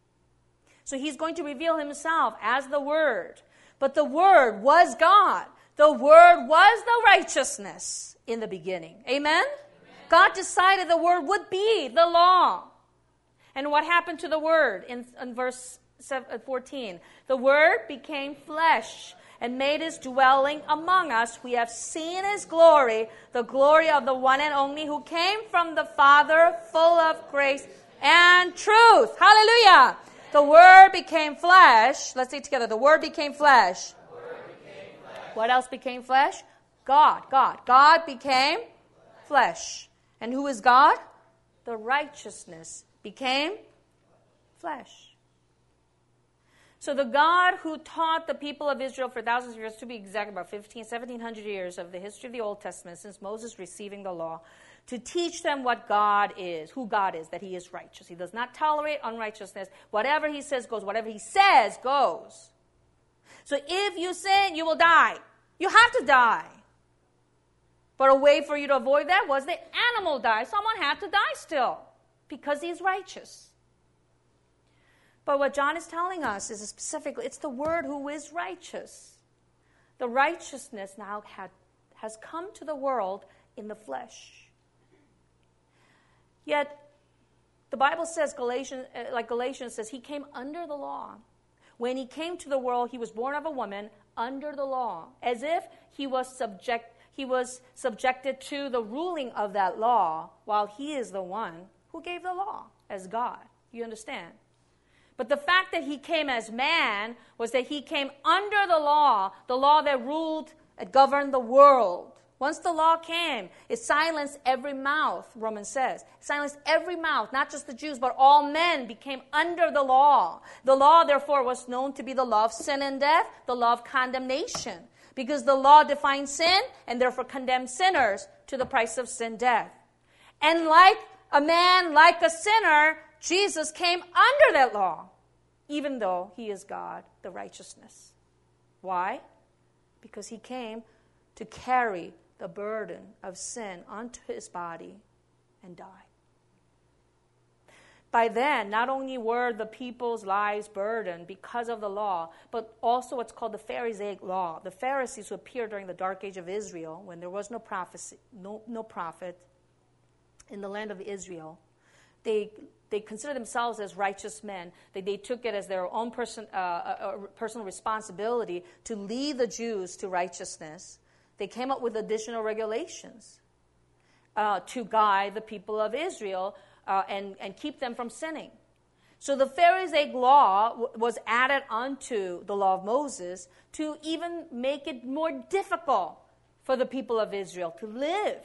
So he's going to reveal himself as the Word. But the Word was God. The Word was the righteousness in the beginning. Amen? God decided the Word would be the law. And what happened to the Word in verse 14? The Word became flesh and made his dwelling among us. We have seen his glory, the glory of the one and only who came from the Father, full of grace and truth. Hallelujah. The Word became flesh. Let's say it together. The Word became flesh. What else became flesh? God. God became flesh. And who is God? The righteousness became flesh. So the God who taught the people of Israel for thousands of years, to be exact, about 1,700 years of the history of the Old Testament, since Moses receiving the law, to teach them what God is, who God is, that he is righteous. He does not tolerate unrighteousness. Whatever he says goes. Whatever he says goes. So if you sin, you will die. You have to die. But a way for you to avoid that was the animal died. Someone had to die still because he's righteous. But what John is telling us is specifically, it's the Word who is righteous. The righteousness now has come to the world in the flesh. Yet, the Bible says, Galatians says, he came under the law. When he came to the world, he was born of a woman under the law, as if he was subjected to the ruling of that law, while he is the one who gave the law as God. You understand? But the fact that he came as man was that he came under the law that ruled and governed the world. Once the law came, it silenced every mouth, Romans says. It silenced every mouth, not just the Jews, but all men became under the law. The law, therefore, was known to be the law of sin and death, the law of condemnation. Because the law defined sin and therefore condemned sinners to the price of sin, death. And like a man, like a sinner, Jesus came under that law, even though he is God, the righteousness. Why? Because he came to carry the burden of sin onto his body and die. By then, not only were the people's lives burdened because of the law, but also what's called the Pharisaic law. The Pharisees who appeared during the dark age of Israel, when there was no prophet in the land of Israel, they considered themselves as righteous men. They took it as their own personal responsibility to lead the Jews to righteousness. They came up with additional regulations to guide the people of Israel and keep them from sinning. So the Pharisaic law was added onto the law of Moses to even make it more difficult for the people of Israel to live.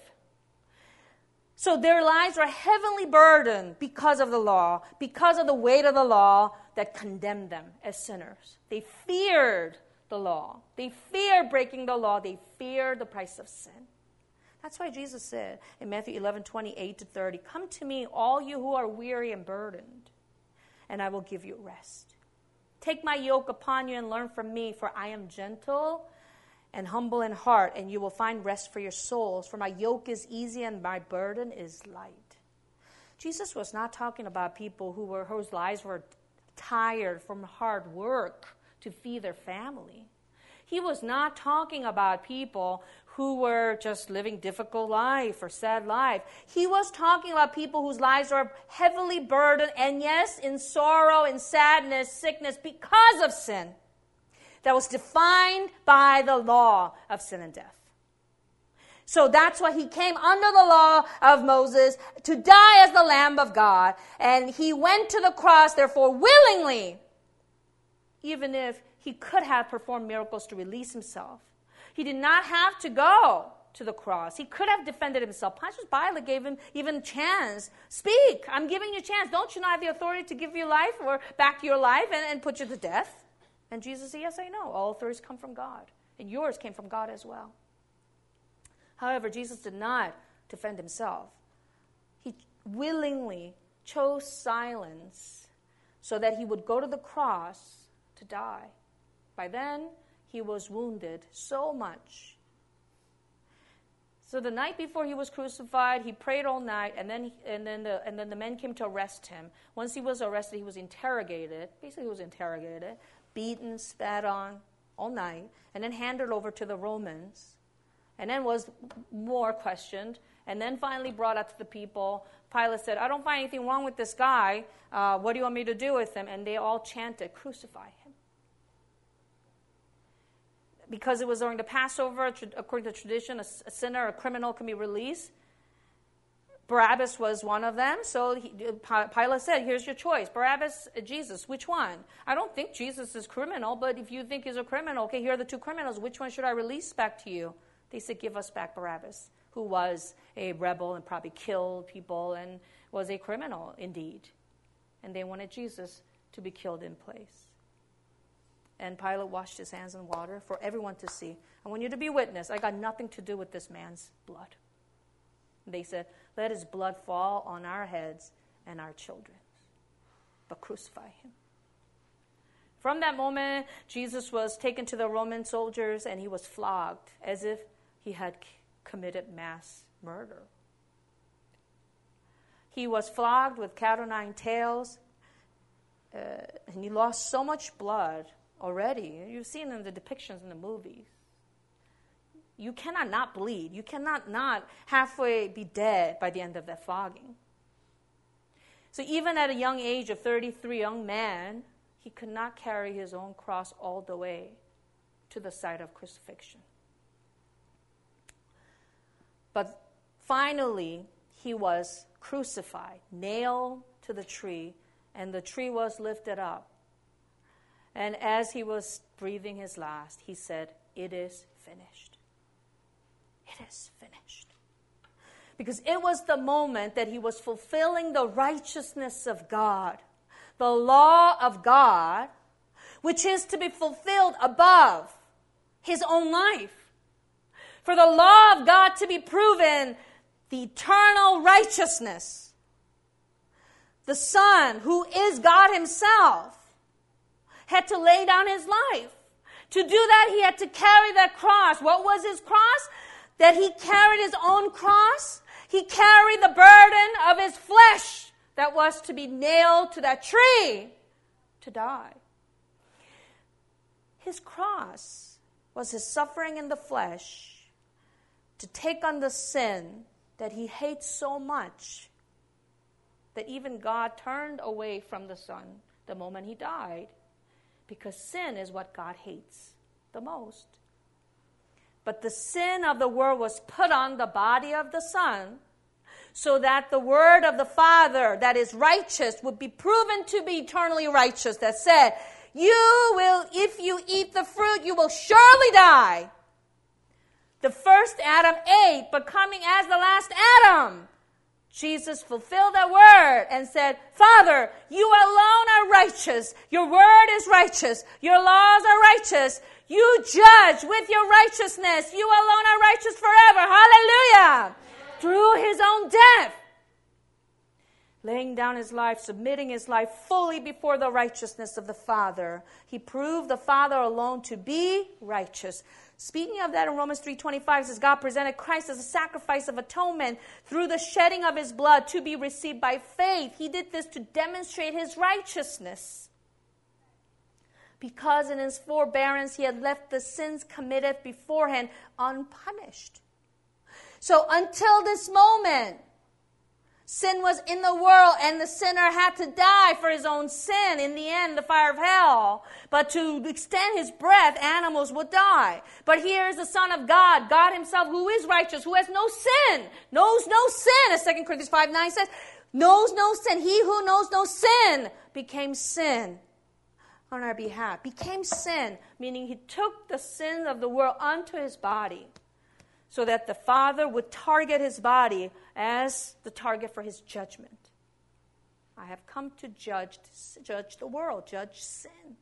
So their lives were heavily burdened because of the law, because of the weight of the law that condemned them as sinners. They feared the law. They feared breaking the law. They feared the price of sin. That's why Jesus said in Matthew 11:28-30, "Come to me, all you who are weary and burdened, and I will give you rest. Take my yoke upon you and learn from me, for I am gentle and humble in heart, and you will find rest for your souls. For my yoke is easy and my burden is light." Jesus was not talking about people whose lives were tired from hard work to feed their family. He was not talking about people who were just living difficult life or sad life. He was talking about people whose lives were heavily burdened and, yes, in sorrow, in sadness, sickness because of sin that was defined by the law of sin and death. So that's why he came under the law of Moses to die as the Lamb of God. And he went to the cross, therefore, willingly, even if he could have performed miracles to release himself. He did not have to go to the cross. He could have defended himself. Pontius Pilate gave him even a chance. Speak, I'm giving you a chance. Don't you not have the authority to give you life or back your life and put you to death? And Jesus said, yes, I know. All authorities come from God. And yours came from God as well. However, Jesus did not defend himself. He willingly chose silence so that he would go to the cross to die. By then, he was wounded so much. So the night before he was crucified, he prayed all night, and then the men came to arrest him. Once he was arrested, he was interrogated. Basically, he was interrogated, beaten, spat on all night, and then handed over to the Romans. And then was more questioned, and then finally brought out to the people. Pilate said, I don't find anything wrong with this guy. What do you want me to do with him? And they all chanted, crucify him. Because it was during the Passover, according to tradition, a sinner, a criminal can be released. Barabbas was one of them. So Pilate said, here's your choice. Barabbas, Jesus, which one? I don't think Jesus is criminal, but if you think he's a criminal, okay, here are the two criminals. Which one should I release back to you? They said, give us back Barabbas, who was a rebel and probably killed people and was a criminal indeed. And they wanted Jesus to be killed in place. And Pilate washed his hands in water for everyone to see. I want you to be witness. I got nothing to do with this man's blood. And they said, let his blood fall on our heads and our children's, but crucify him. From that moment, Jesus was taken to the Roman soldiers and he was flogged as if he had committed mass murder. He was flogged with cat o' nine tails, and he lost so much blood already. You've seen in the depictions in the movies. You cannot not bleed. You cannot not halfway be dead by the end of that flogging. So even at a young age of 33, young man, he could not carry his own cross all the way to the site of crucifixion. But finally, he was crucified, nailed to the tree, and the tree was lifted up. And as he was breathing his last, he said, "It is finished." It is finished. Because it was the moment that he was fulfilling the righteousness of God, the law of God, which is to be fulfilled above his own life. For the law of God to be proven, the eternal righteousness, the Son, who is God himself, had to lay down his life. To do that, he had to carry that cross. What was his cross? That he carried his own cross. He carried the burden of his flesh that was to be nailed to that tree to die. His cross was his suffering in the flesh to take on the sin that he hates so much that even God turned away from the Son the moment he died, because sin is what God hates the most. But the sin of the world was put on the body of the Son so that the word of the Father that is righteous would be proven to be eternally righteous, that said, "You will, if you eat the fruit, you will surely die." The first Adam ate, but coming as the last Adam, Jesus fulfilled that word and said, "Father, you alone are righteous. Your word is righteous. Your laws are righteous. You judge with your righteousness. You alone are righteous forever." Hallelujah. Through his own death, laying down his life, submitting his life fully before the righteousness of the Father, he proved the Father alone to be righteous. Speaking of that, in Romans 3:25, it says, God presented Christ as a sacrifice of atonement through the shedding of his blood to be received by faith. He did this to demonstrate his righteousness, because in his forbearance he had left the sins committed beforehand unpunished. So until this moment, sin was in the world, and the sinner had to die for his own sin. In the end, the fire of hell. But to extend his breath, animals would die. But here is the Son of God, God himself, who is righteous, who has no sin, knows no sin, as 2 Corinthians 5:9 says, knows no sin. He who knows no sin became sin on our behalf. Became sin, meaning he took the sins of the world onto his body, so that the Father would target his body as the target for his judgment. I have come to judge the world, judge sin.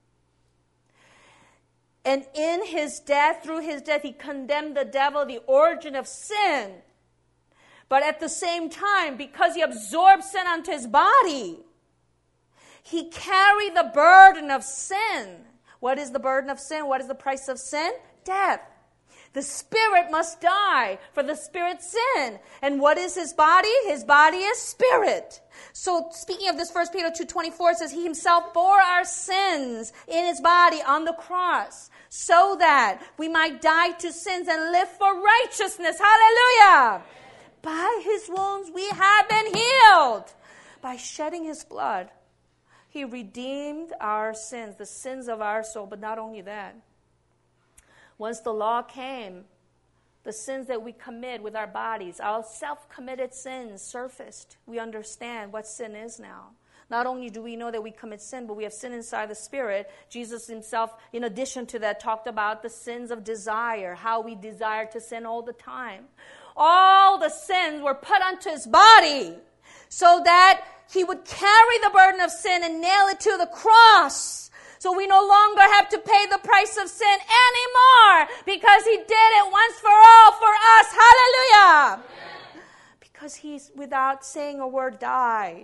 And in his death, through his death, he condemned the devil, the origin of sin. But at the same time, because he absorbed sin onto his body, he carried the burden of sin. What is the burden of sin? What is the price of sin? Death. The spirit must die, for the spirit sin. And what is his body? His body is spirit. So speaking of this, 1 Peter 2:24 says, he himself bore our sins in his body on the cross, so that we might die to sins and live for righteousness. Hallelujah! By his wounds we have been healed. By shedding his blood, he redeemed our sins, the sins of our soul. But not only that, once the law came, the sins that we commit with our bodies, our self-committed sins surfaced. We understand what sin is now. Not only do we know that we commit sin, but we have sin inside the spirit. Jesus himself, in addition to that, talked about the sins of desire, how we desire to sin all the time. All the sins were put onto his body so that he would carry the burden of sin and nail it to the cross. So we no longer have to pay the price of sin anymore, because he did it once for all for us. Hallelujah! Amen. Because he's, without saying a word, died.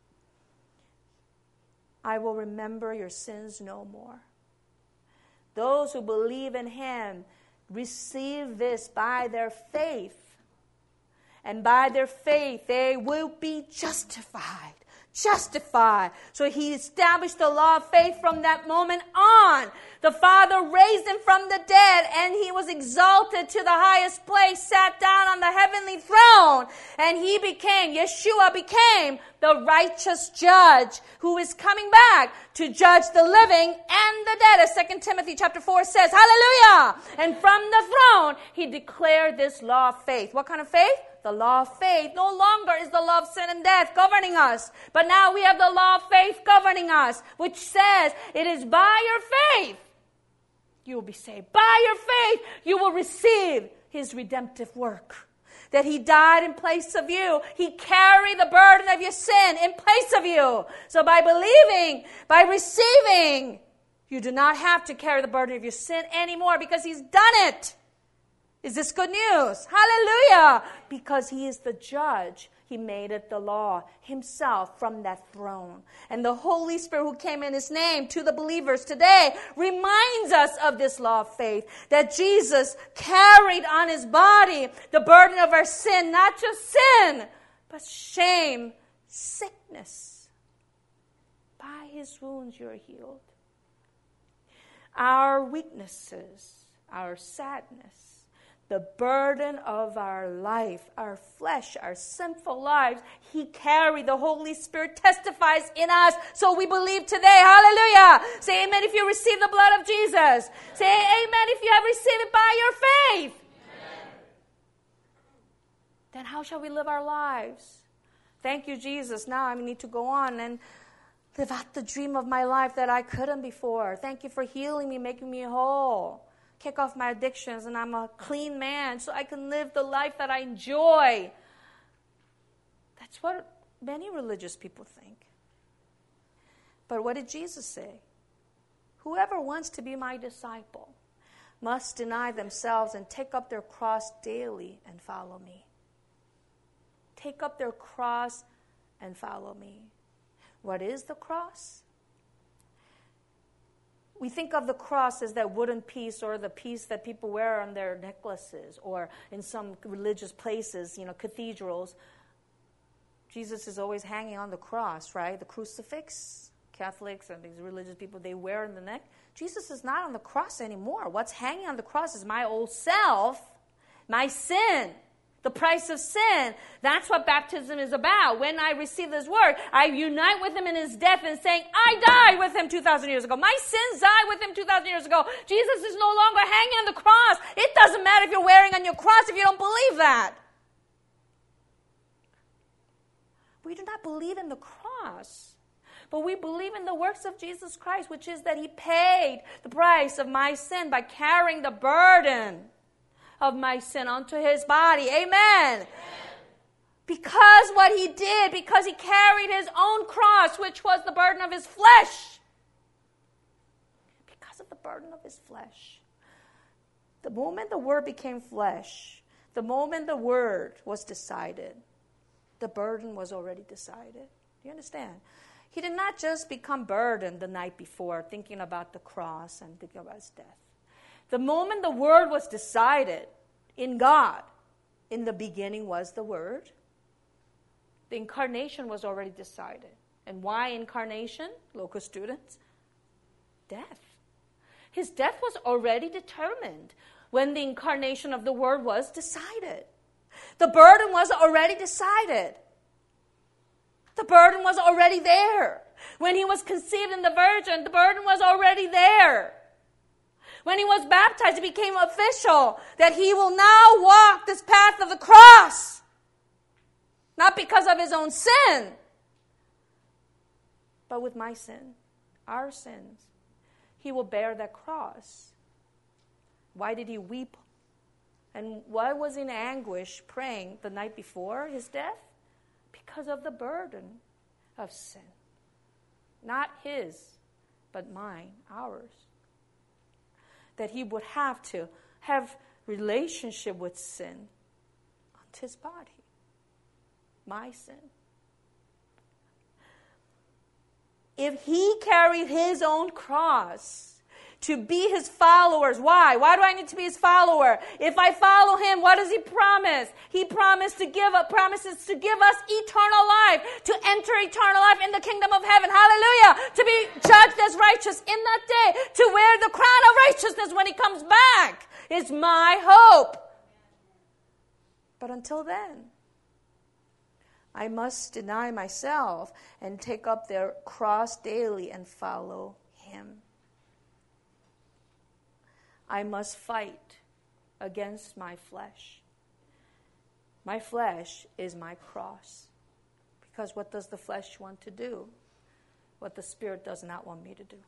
I will remember your sins no more. Those who believe in him receive this by their faith. And by their faith, they will be justified. Justified. So he established the law of faith from that moment on. The Father raised him from the dead, and he was exalted to the highest place, sat down on the heavenly throne, and Yeshua became the righteous judge who is coming back to judge the living and the dead, as 2 Timothy chapter 4 says. Hallelujah! And from the throne, he declared this law of faith. What kind of faith? The law of faith no longer is the law of sin and death governing us. But now we have the law of faith governing us, which says it is by your faith you will be saved. By your faith you will receive his redemptive work. That he died in place of you. He carried the burden of your sin in place of you. So by believing, by receiving, you do not have to carry the burden of your sin anymore because he's done it. Is this good news? Hallelujah! Because he is the judge. He made it the law himself from that throne. And the Holy Spirit who came in his name to the believers today reminds us of this law of faith. That Jesus carried on his body the burden of our sin. Not just sin, but shame, sickness. By his wounds you are healed. Our weaknesses, our sadness, the burden of our life, our flesh, our sinful lives, he carried. The Holy Spirit testifies in us. So we believe today. Hallelujah. Say amen if you receive the blood of Jesus. Say amen if you have received it by your faith. Amen. Then how shall we live our lives? Thank you, Jesus. Now I need to go on and live out the dream of my life that I couldn't before. Thank you for healing me, making me whole. Kick off my addictions, and I'm a clean man so I can live the life that I enjoy. That's what many religious people think. But what did Jesus say? Whoever wants to be my disciple must deny themselves and take up their cross daily and follow me. Take up their cross and follow me. What is the cross? We think of the cross as that wooden piece or the piece that people wear on their necklaces or in some religious places, cathedrals. Jesus is always hanging on the cross, right? The crucifix, Catholics and these religious people, they wear in the neck. Jesus is not on the cross anymore. What's hanging on the cross is my old self, my sin. The price of sin. That's what baptism is about. When I receive this word, I unite with him in his death and saying, I died with him 2,000 years ago. My sins died with him 2,000 years ago. Jesus is no longer hanging on the cross. It doesn't matter if you're wearing on your cross if you don't believe that. We do not believe in the cross. But we believe in the works of Jesus Christ, which is that he paid the price of my sin by carrying the burden of my sin onto his body. Amen. Amen. Because what he did, because he carried his own cross, which was the burden of his flesh. Because of the burden of his flesh. The moment the word became flesh, the moment the word was decided, the burden was already decided. Do you understand? He did not just become burdened the night before, thinking about the cross and thinking about his death. The moment the word was decided in God, in the beginning was the word. The incarnation was already decided. And why incarnation, local students? Death. His death was already determined when the incarnation of the word was decided. The burden was already decided. The burden was already there. When he was conceived in the virgin, the burden was already there. When he was baptized, it became official that he will now walk this path of the cross. Not because of his own sin, but with my sin, our sins. He will bear that cross. Why did he weep? And why was he in anguish praying the night before his death? Because of the burden of sin. Not his, but mine, ours. That he would have to have relationship with sin onto his body. My sin. If he carried his own cross to be his followers, why? Why do I need to be his follower? If I follow him, what does he promise? He promises to give us eternal life, to enter eternal life in the kingdom of heaven. Hallelujah! To be judged as righteous in that day, to wear the crown of righteousness when he comes back is my hope. But until then, I must deny myself and take up their cross daily and follow him. I must fight against my flesh. My flesh is my cross. Because what does the flesh want to do? What the Spirit does not want me to do.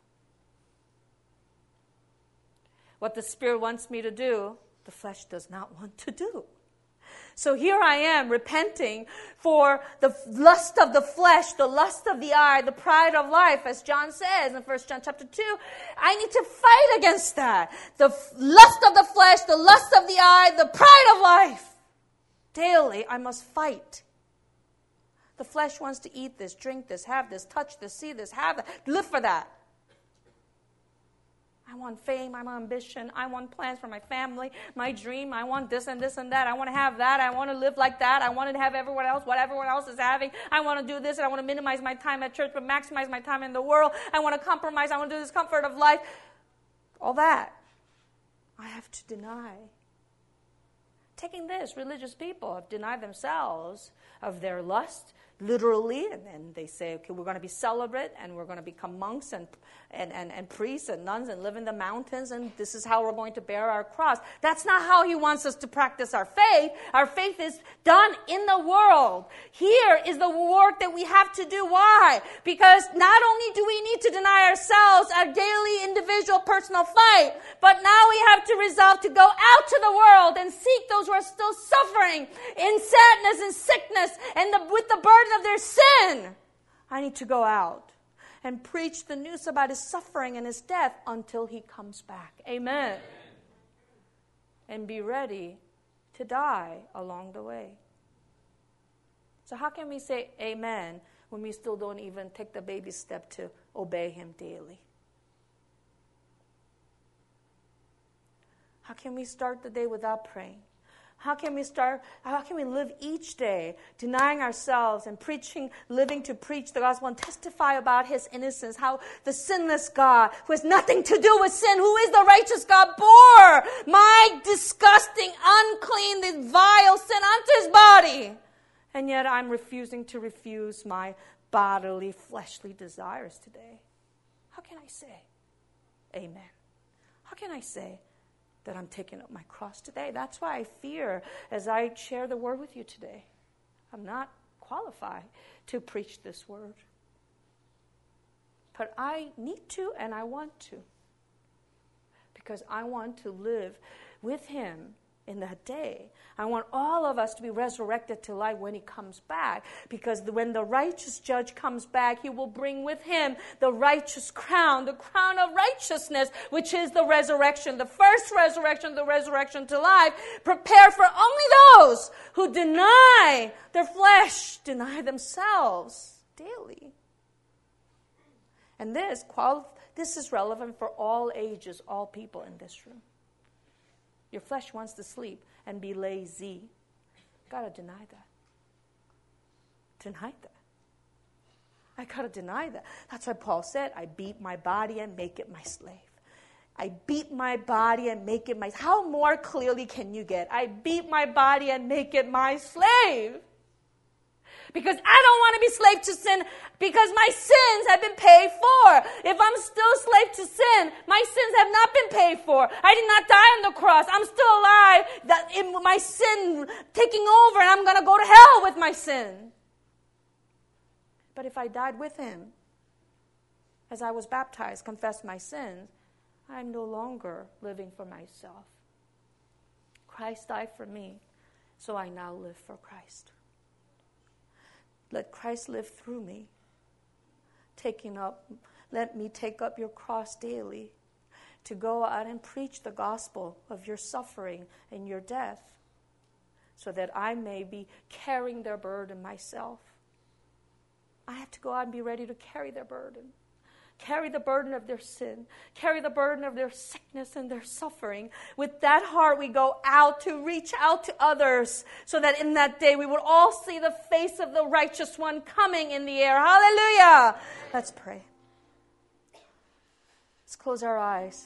What the Spirit wants me to do, the flesh does not want to do. So here I am repenting for the lust of the flesh, the lust of the eye, the pride of life, as John says in 1 John chapter 2. I need to fight against that. The lust of the flesh, the lust of the eye, the pride of life. Daily, I must fight. The flesh wants to eat this, drink this, have this, touch this, see this, have that, live for that. I want fame, I want ambition, I want plans for my family, my dream, I want this and this and that, I want to have that, I want to live like that, I want to have everyone else, what everyone else is having, I want to do this, and I want to minimize my time at church, but maximize my time in the world, I want to compromise, I want to do this comfort of life, all that, I have to deny. Taking this, religious people have denied themselves of their lust, literally, and then they say, okay, we're going to be celibate, and we're going to become monks and priests and nuns and live in the mountains, and this is how we're going to bear our cross. That's not how he wants us to practice our faith. Our faith is done in the world. Here is the work that we have to do. Why? Because not only do we need to deny ourselves our daily individual personal fight, but now we have to resolve to go out to the world and seek those who are still suffering in sadness and sickness and with the burden of their sin. I need to go out and preach the news about his suffering and his death until he comes back. Amen. And be ready to die along the way. So how can we say amen when we still don't even take the baby step to obey him daily? How can we start the day without praying? How can we live each day denying ourselves and living to preach the gospel and testify about his innocence, how the sinless God, who has nothing to do with sin, who is the righteous God, bore my disgusting, unclean, vile sin onto his body. And yet I'm refusing to refuse my bodily, fleshly desires today. How can I say amen? How can I say that I'm taking up my cross today? That's why I fear as I share the word with you today. I'm not qualified to preach this word. But I need to and I want to. Because I want to live with him in that day. I want all of us to be resurrected to life when he comes back. Because when the righteous judge comes back, he will bring with him the righteous crown, the crown of righteousness, which is the resurrection, the first resurrection, the resurrection to life, prepared for only those who deny their flesh, deny themselves daily. And this is relevant for all ages, all people in this room. Your flesh wants to sleep and be lazy. Gotta deny that. Deny that. I gotta deny that. That's why Paul said, I beat my body and make it my slave. I beat my body and make it my... How more clearly can you get? I beat my body and make it my slave. Because I don't want to be slave to sin because my sins have been paid for. If I'm still slave to sin, my sins have not been paid for. I did not die on the cross. I'm still alive. My sin taking over and I'm going to go to hell with my sin. But if I died with him, as I was baptized, confessed my sins, I'm no longer living for myself. Christ died for me, so I now live for Christ. Let Christ live through me. Let me take up your cross daily to go out and preach the gospel of your suffering and your death so that I may be carrying their burden myself. I have to go out and be ready to carry their burden. Carry the burden of their sin. Carry the burden of their sickness and their suffering. With that heart, we go out to reach out to others so that in that day we would all see the face of the righteous one coming in the air. Hallelujah! Let's pray. Let's close our eyes.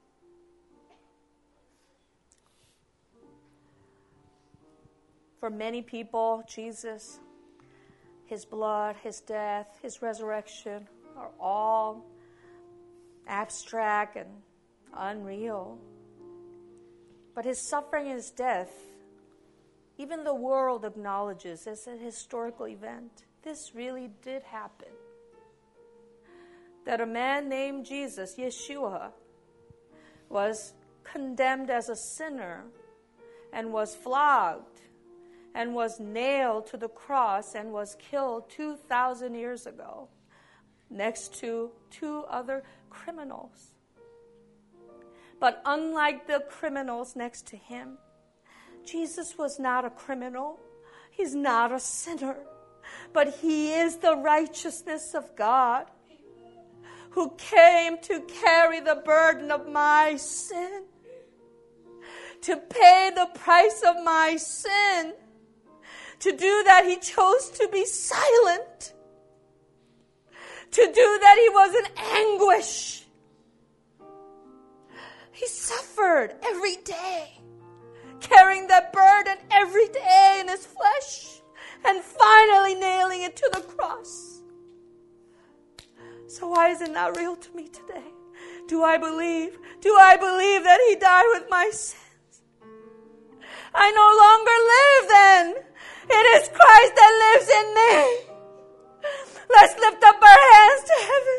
For many people, Jesus, his blood, his death, his resurrection are all abstract and unreal. But his suffering and his death even the world acknowledges as a historical event. This really did happen. That a man named Jesus, Yeshua, was condemned as a sinner and was flogged and was nailed to the cross and was killed 2,000 years ago next to 2 other criminals. But unlike the criminals next to him, Jesus was not a criminal. He's not a sinner. But he is the righteousness of God who came to carry the burden of my sin, to pay the price of my sin. To do that, he chose to be silent. To do that, he was in anguish. He suffered every day, carrying that burden every day in his flesh, and finally nailing it to the cross. So why is it not real to me today? Do I believe that he died with my sins? I no longer live then. It is Christ that lives in me. Let's lift up our hands to heaven.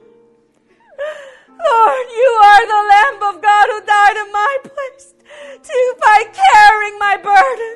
Lord, you are the Lamb of God who died in my place by carrying my burden.